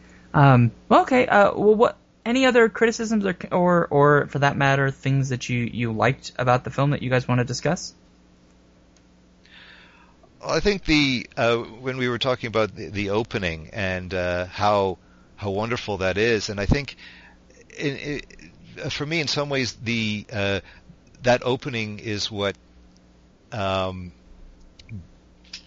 [SPEAKER 1] What any other criticisms or for that matter things that you liked about the film that you guys want to discuss?
[SPEAKER 9] Well, I think when we were talking about the opening and how wonderful that is, and I think for me, in some ways, that opening is what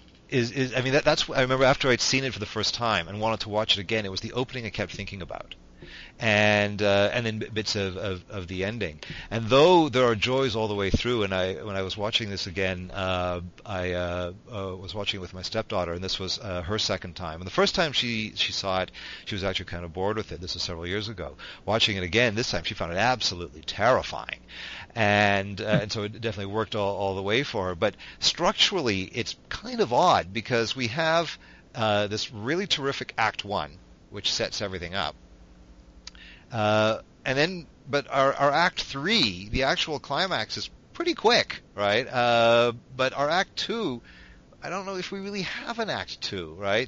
[SPEAKER 9] is. I mean, that's. I remember after I'd seen it for the first time and wanted to watch it again, it was the opening I kept thinking about. and then bits of the ending. And though there are joys all the way through, and when I was watching this again, I was watching it with my stepdaughter, and this was her second time. And the first time she saw it, she was actually kind of bored with it. This was several years ago. Watching it again this time, she found it absolutely terrifying, and so it definitely worked all the way for her. But structurally, it's kind of odd because we have this really terrific Act 1, which sets everything up. But our Act 3, the actual climax, is pretty quick, right? But our Act 2, I don't know if we really have an Act 2, right?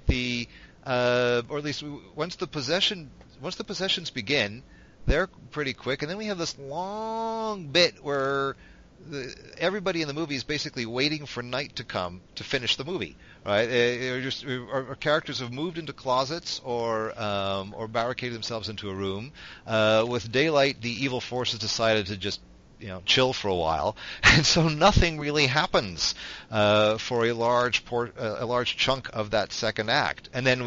[SPEAKER 9] Or at least once the possessions begin, they're pretty quick, and then we have this long bit where everybody in the movie is basically waiting for night to come to finish the movie, right? Our characters have moved into closets or barricaded themselves into a room. With daylight, the evil forces decided to just chill for a while, and so nothing really happens for a large chunk of that second act. And then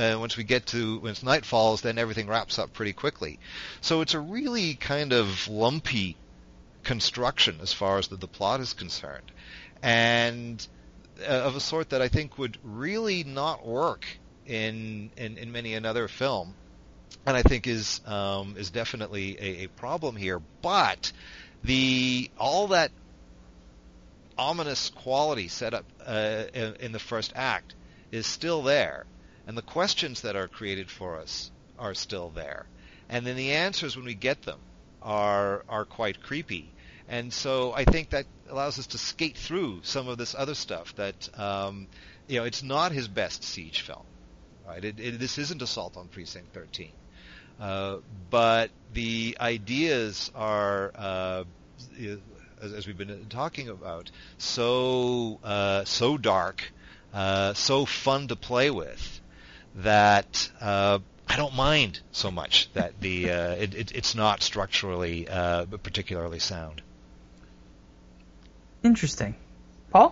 [SPEAKER 9] once night falls, then everything wraps up pretty quickly. So it's a really kind of lumpy construction as far as the plot is concerned, and of a sort that I think would really not work in many another film, and I think is definitely a problem here. But all that ominous quality set up in the first act is still there, and the questions that are created for us are still there, and then the answers when we get them are quite creepy. And so I think that allows us to skate through some of this other stuff that it's not his best siege film, right? This isn't Assault on Precinct 13, but the ideas are, as we've been talking about, so dark, so fun to play with that. I don't mind so much that it's not structurally particularly sound.
[SPEAKER 1] Interesting. Paul?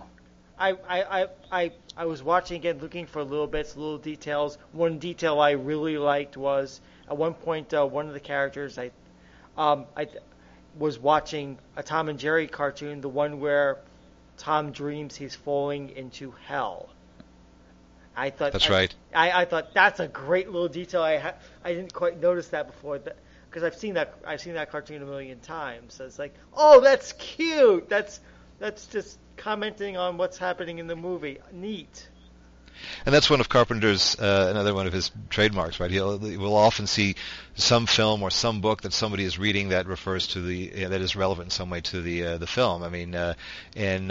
[SPEAKER 8] I was watching again, looking for little bits, little details. One detail I really liked was at one point one of the characters I was watching a Tom and Jerry cartoon, the one where Tom dreams he's falling into hell. I thought
[SPEAKER 9] that's right.
[SPEAKER 8] I thought that's a great little detail. I didn't quite notice that before, because I've seen that cartoon a million times. So it's like, oh, that's cute. That's just commenting on what's happening in the movie. Neat.
[SPEAKER 9] And that's one of Carpenter's, another one of his trademarks, right? We'll often see some film or some book that somebody is reading that refers to that is relevant in some way to the film. I mean, in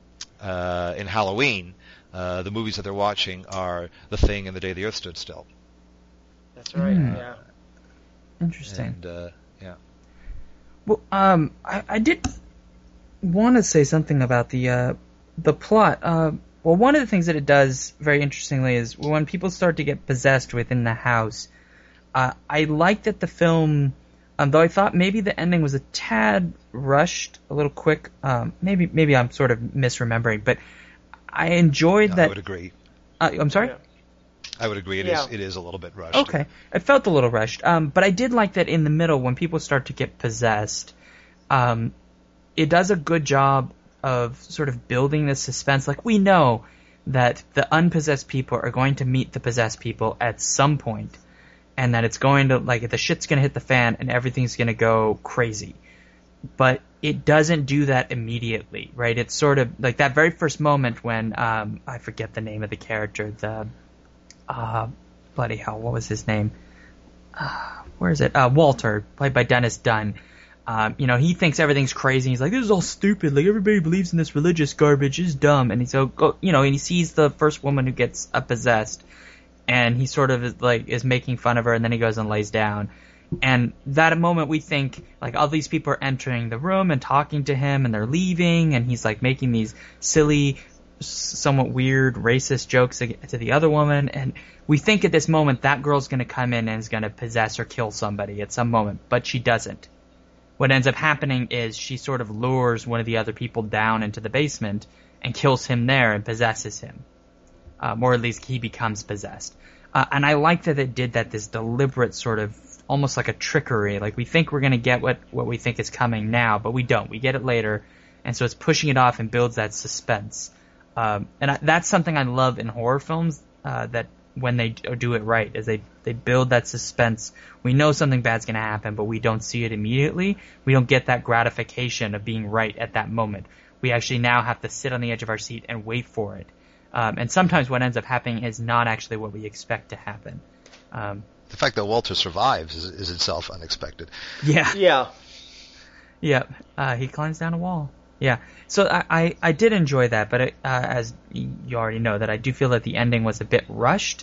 [SPEAKER 9] Halloween, the movies that they're watching are The Thing and The Day the Earth Stood Still.
[SPEAKER 8] That's right. Yeah.
[SPEAKER 1] Interesting.
[SPEAKER 9] And yeah.
[SPEAKER 1] Well, I did want to say something about the plot. Well, one of the things that it does very interestingly is when people start to get possessed within the house. I like that the film, though I thought maybe the ending was a tad rushed, a little quick. Maybe I'm sort of misremembering, but I enjoyed that.
[SPEAKER 9] I would agree.
[SPEAKER 1] I'm sorry?
[SPEAKER 8] Yeah.
[SPEAKER 9] I would agree. It is a little bit rushed.
[SPEAKER 1] Okay. It felt a little rushed. But I did like that in the middle, when people start to get possessed, it does a good job of sort of building the suspense. Like, we know that the unpossessed people are going to meet the possessed people at some point, and that it's going to, like, the shit's going to hit the fan and everything's going to go crazy. But it doesn't do that immediately, right? It's sort of like that very first moment when I forget the name of the character. Bloody hell, what was his name? Where is it? Walter, played by Dennis Dunn. He thinks everything's crazy. He's like, this is all stupid. Like, everybody believes in this religious garbage. It's dumb. And and he sees the first woman who gets possessed, and he sort of is making fun of her, and then he goes and lays down. And that moment we think, like, all these people are entering the room and talking to him, and they're leaving, and he's, like, making these silly, somewhat weird, racist jokes to the other woman, and we think at this moment that girl's going to come in and is going to possess or kill somebody at some moment, but she doesn't. What ends up happening is she sort of lures one of the other people down into the basement and kills him there and possesses him. Or at least he becomes possessed. And I like that it did that, this deliberate sort of almost like a trickery. Like we think we're going to get what we think is coming now, but we don't. We get it later, and so it's pushing it off and builds that suspense. That's something I love in horror films, that when they do it right, is they build that suspense. We know something bad's going to happen, but we don't see it immediately. We don't get that gratification of being right at that moment. We actually now have to sit on the edge of our seat and wait for it. And sometimes what ends up happening is not actually what we expect to happen.
[SPEAKER 9] The fact that Walter survives is itself unexpected.
[SPEAKER 1] Yeah.
[SPEAKER 8] Yeah.
[SPEAKER 1] Yeah. He climbs down a wall. Yeah. So I did enjoy that, but as you already know, that I do feel that the ending was a bit rushed.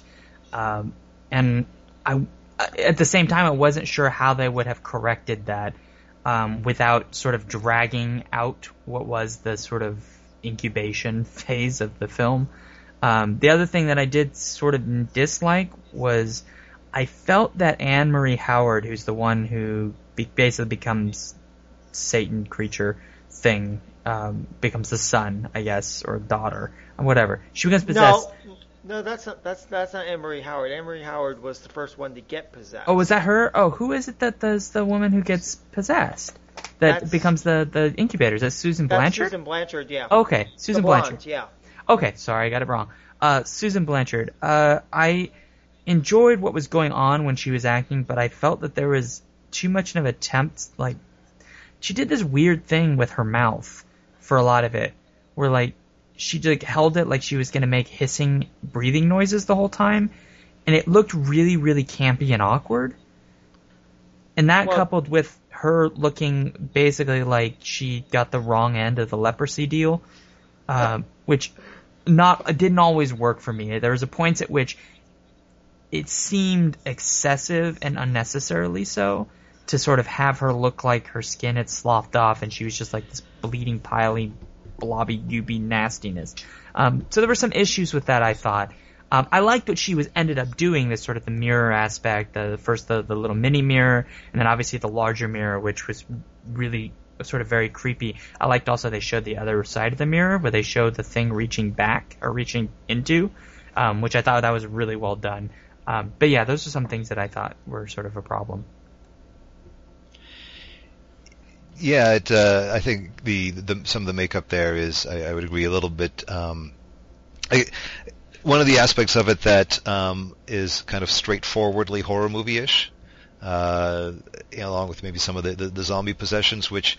[SPEAKER 1] And at the same time, I wasn't sure how they would have corrected that without sort of dragging out what was the sort of incubation phase of the film. The other thing that I did sort of dislike was I felt that Anne Marie Howard, who's the one who basically becomes Satan creature thing, becomes the son, I guess, or daughter, or whatever. She becomes possessed.
[SPEAKER 8] No, that's not Anne Marie Howard. Anne Marie Howard was the first one to get possessed.
[SPEAKER 1] Oh, was that her? Oh, who is it that does the woman who gets possessed? That becomes the incubator. Is that Susan Blanchard?
[SPEAKER 8] Susan Blanchard, yeah.
[SPEAKER 1] Okay, Susan
[SPEAKER 8] the blonde,
[SPEAKER 1] Blanchard.
[SPEAKER 8] Yeah.
[SPEAKER 1] Okay, sorry, I got it wrong. Susan Blanchard. I enjoyed what was going on when she was acting, but I felt that there was too much of an attempt. Like, she did this weird thing with her mouth for a lot of it, where like she like held it like she was gonna make hissing breathing noises the whole time, and it looked really, really campy and awkward. And that coupled with her looking basically like she got the wrong end of the leprosy deal, which didn't always work for me. There was a point at which it seemed excessive and unnecessarily so to sort of have her look like her skin had sloughed off and she was just like this bleeding, piley, blobby, goopy nastiness. So there were some issues with that, I thought. I liked what she ended up doing, this sort of the mirror aspect, the little mini mirror, and then obviously the larger mirror, which was really sort of very creepy. I liked also they showed the other side of the mirror, where they showed the thing reaching back, or reaching into, which I thought that was really well done. But yeah, those are some things that I thought were sort of a problem.
[SPEAKER 9] Yeah, I think some of the makeup there is, I would agree, a little bit. One of the aspects of it that is kind of straightforwardly horror movie-ish, along with maybe some of the zombie possessions, which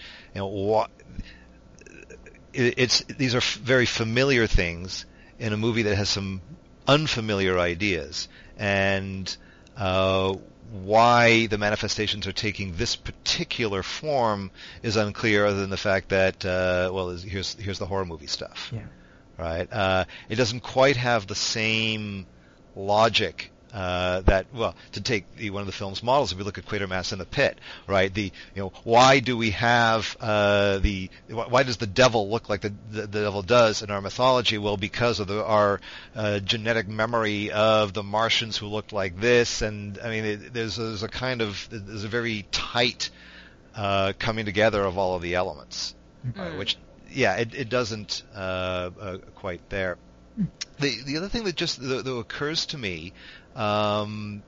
[SPEAKER 9] these are very familiar things in a movie that has some unfamiliar ideas, and why the manifestations are taking this particular form is unclear, other than the fact that here's the horror movie stuff.
[SPEAKER 1] Yeah.
[SPEAKER 9] Right. It doesn't quite have the same logic to take one of the film's models. If we look at Quatermass in the Pit, right? Why do we have why does the devil look like the devil does in our mythology? Well, because of our genetic memory of the Martians who looked like this, and I mean, there's a very tight coming together of all of the elements, which. Yeah, it doesn't quite there. The other thing that occurs to me, Sean,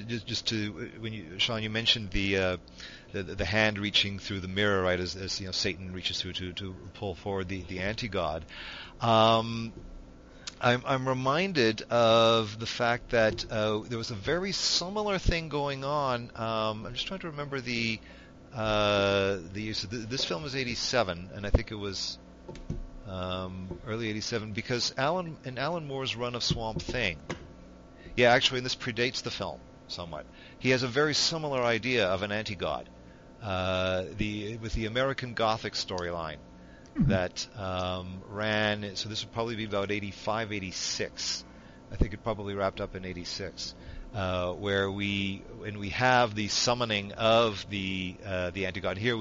[SPEAKER 9] you mentioned the hand reaching through the mirror, right? As Satan reaches through to pull forward the anti-god. I'm reminded of the fact that there was a very similar thing going on. I'm just trying to remember the use of this film was 87, and I think it was early 87, because in Alan Moore's run of Swamp Thing, and this predates the film somewhat. He has a very similar idea of an anti-god, with the American Gothic storyline that ran. So this would probably be about 85, 86. I think it probably wrapped up in 86. Where we have the summoning of the anti-god. Here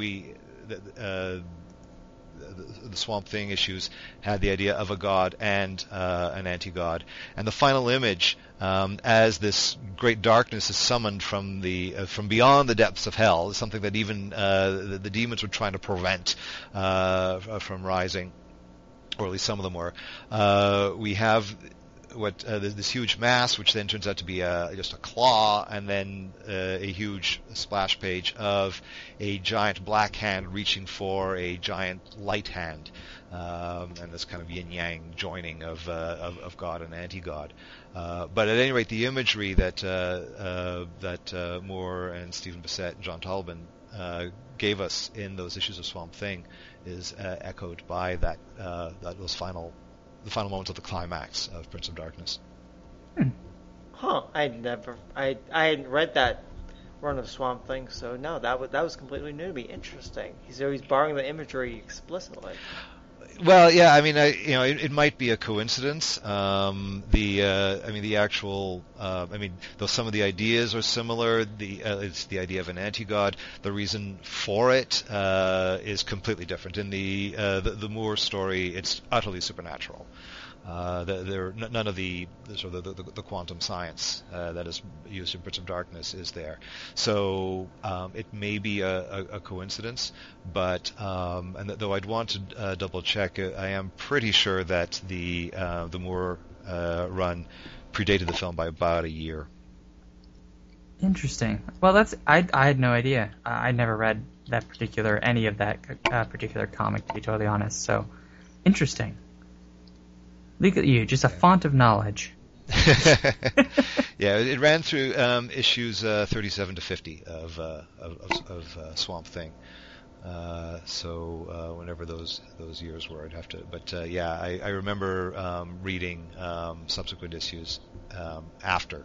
[SPEAKER 9] the Swamp Thing issues had the idea of a god and an anti-god, and the final image, as this great darkness is summoned from beyond the depths of hell, is something that even the demons were trying to prevent from rising, or at least some of them were. We have this huge mass, which then turns out to be just a claw, and then a huge splash page of a giant black hand reaching for a giant light hand, and this kind of yin-yang joining of God and anti-God. But at any rate, the imagery that Moore and Stephen Bissett and John Tolban gave us in those issues of Swamp Thing is echoed by the final moments of the climax of Prince of Darkness.
[SPEAKER 8] Huh? I hadn't read that run of Swamp Thing, so no, that was completely new to me. Interesting. He's borrowing the imagery explicitly.
[SPEAKER 9] Well, yeah, I mean, it might be a coincidence. The actual, though some of the ideas are similar, it's the idea of an anti-god. The reason for it is completely different. In the Moore story, it's utterly supernatural. None of the sort of the quantum science that is used in Prince of Darkness is there. So it may be a coincidence, but though I'd want to double check, I am pretty sure that the Moore run predated the film by about a year.
[SPEAKER 1] Interesting. Well, I had no idea. I'd never read any of that particular comic, to be totally honest. So interesting. Look at you, just a font of knowledge.
[SPEAKER 9] Yeah, it ran through issues 37 to 50 of Swamp Thing. So whenever those years were, I'd have to. But yeah, I remember reading subsequent issues after,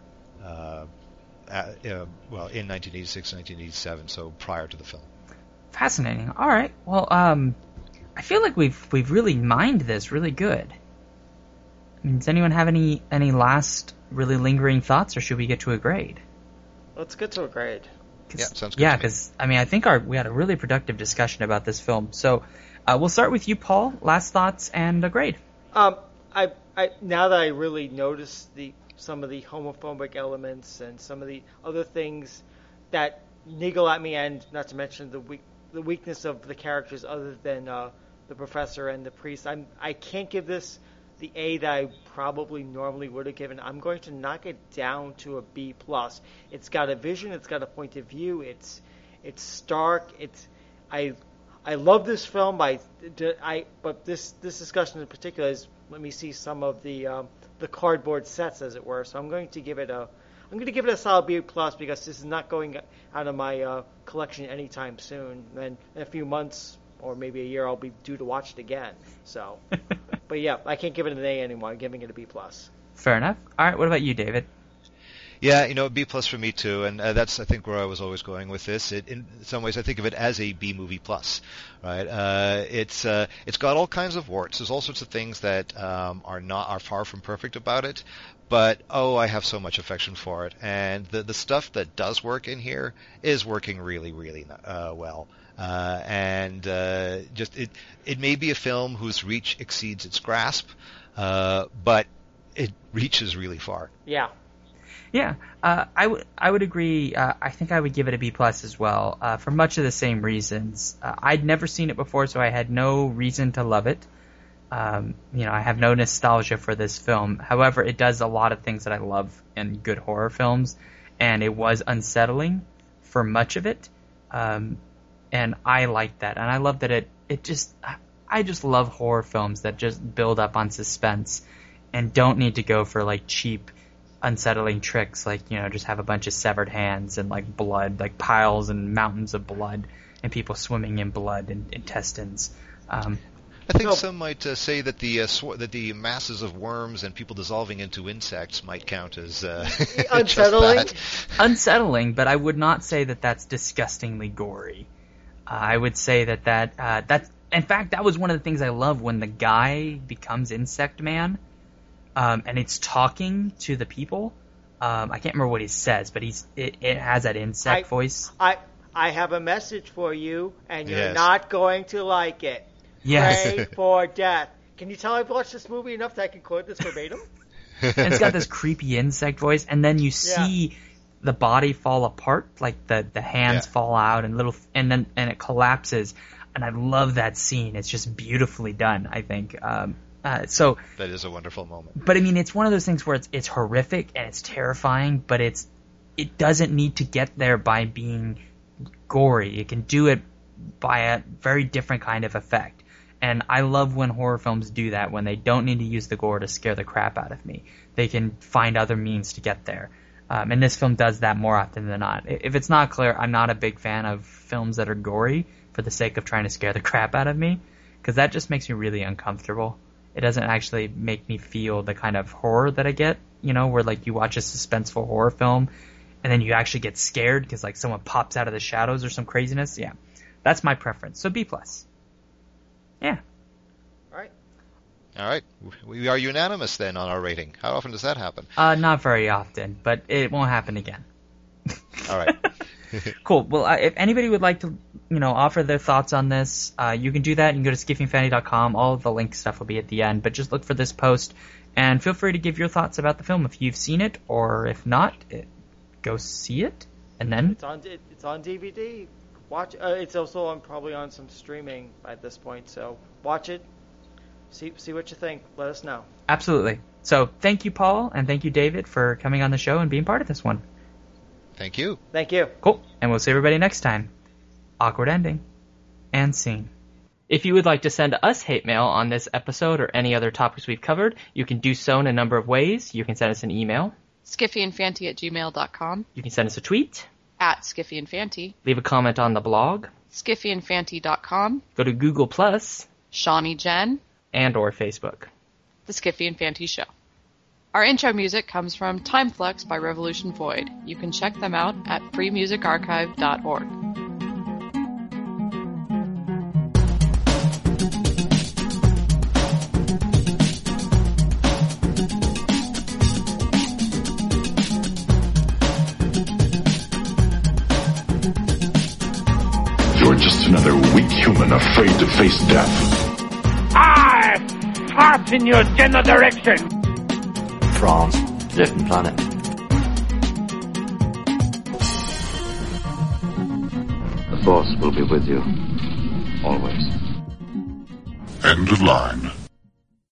[SPEAKER 9] in 1986, 1987, so prior to the film.
[SPEAKER 1] Fascinating. All right. Well, I feel like we've really mined this really good. Does anyone have any last really lingering thoughts, or should we get to a grade?
[SPEAKER 8] Let's get to a grade.
[SPEAKER 9] Yeah, sounds good.
[SPEAKER 1] Yeah, because I think we had a really productive discussion about this film. So we'll start with you, Paul. Last thoughts and a grade.
[SPEAKER 8] I now that I really noticed some of the homophobic elements and some of the other things that niggle at me, and not to mention the weakness of the characters other than the professor and the priest, I can't give this the A that I probably normally would have given. I'm going to knock it down to a B+. It's got a vision. It's got a point of view. It's stark. I love this film. But this discussion in particular is, let me see some of the cardboard sets, as it were. So I'm going to give it a solid B+ because this is not going out of my collection anytime soon. And in a few months or maybe a year, I'll be due to watch it again. So. But yeah, I can't give it an A anymore. I'm giving it a B+.
[SPEAKER 1] Fair enough. All right, what about you, David?
[SPEAKER 9] Yeah, B+ for me too, and that's I think where I was always going with this. In some ways, I think of it as a B movie plus, right? It's got all kinds of warts. There's all sorts of things that are far from perfect about it, but I have so much affection for it, and the stuff that does work in here is working really, really well. It may be a film whose reach exceeds its grasp, but it reaches really far.
[SPEAKER 8] Yeah.
[SPEAKER 1] Yeah, I would agree. I think I would give it a B+ as well, for much of the same reasons. I'd never seen it before, so I had no reason to love it. I have no nostalgia for this film. However, it does a lot of things that I love in good horror films, and it was unsettling for much of it. And I like that, and I love that I just love horror films that just build up on suspense and don't need to go for like cheap, unsettling tricks, like just have a bunch of severed hands and like blood, like piles and mountains of blood and people swimming in blood and intestines.
[SPEAKER 9] I think some might say that the masses of worms and people dissolving into insects might count as
[SPEAKER 8] unsettling.
[SPEAKER 1] Unsettling, but I would not say that that's disgustingly gory. I would say that's in fact that was one of the things I love when the guy becomes Insect Man, and it's talking to the people. I can't remember what he says, but it has that insect voice.
[SPEAKER 8] I have a message for you, and you're not going to like it.
[SPEAKER 1] Yes.
[SPEAKER 8] Pray for death. Can you tell I've watched this movie enough that I can quote this verbatim?
[SPEAKER 1] And it's got this creepy insect voice, and then you see the body fall apart, like the hands fall out and and it collapses. And I love that scene. It's just beautifully done, I think. So
[SPEAKER 9] that is a wonderful moment.
[SPEAKER 1] But I mean, it's one of those things where it's horrific and it's terrifying, but it doesn't need to get there by being gory. It can do it by a very different kind of effect. And I love when horror films do that, when they don't need to use the gore to scare the crap out of me. They can find other means to get there. And this film does that more often than not. If it's not clear, I'm not a big fan of films that are gory for the sake of trying to scare the crap out of me, because that just makes me really uncomfortable. It doesn't actually make me feel the kind of horror that I get, where like you watch a suspenseful horror film and then you actually get scared because like someone pops out of the shadows or some craziness. Yeah, that's my preference. So B+. Yeah.
[SPEAKER 9] All right. We are unanimous then on our rating. How often does that happen?
[SPEAKER 1] Not very often, but it won't happen again.
[SPEAKER 9] All right.
[SPEAKER 1] Cool. Well, if anybody would like to, offer their thoughts on this, you can do that. You can go to skiffyandfanty.com. All of the link stuff will be at the end, but just look for this post and feel free to give your thoughts about the film if you've seen it, or if not, go see it. And then
[SPEAKER 8] it's on DVD. Watch. It's also probably on some streaming at this point. So watch it. See what you think. Let us know.
[SPEAKER 1] Absolutely. So thank you, Paul, and thank you, David, for coming on the show and being part of this one.
[SPEAKER 9] Thank you.
[SPEAKER 8] Thank you.
[SPEAKER 1] Cool. And we'll see everybody next time. Awkward ending. And scene. If you would like to send us hate mail on this episode or any other topics we've covered, you can do so in a number of ways. You can send us an email.
[SPEAKER 5] skiffyandfanty@gmail.com.
[SPEAKER 1] You can send us a tweet.
[SPEAKER 5] @skiffyandfanty.
[SPEAKER 1] Leave a comment on the blog.
[SPEAKER 5] skiffyandfanty.com.
[SPEAKER 1] Go to Google+.
[SPEAKER 5] Shawnee Jen.
[SPEAKER 1] And or Facebook.
[SPEAKER 5] The Skiffy and Fanty Show. Our intro music comes from Timeflux by Revolution Void. You can check them out at freemusicarchive.org.
[SPEAKER 10] You're just another weak human afraid to face death.
[SPEAKER 11] I fart in your general direction.
[SPEAKER 12] France, different planet. The Force will be with you, always.
[SPEAKER 10] End of line.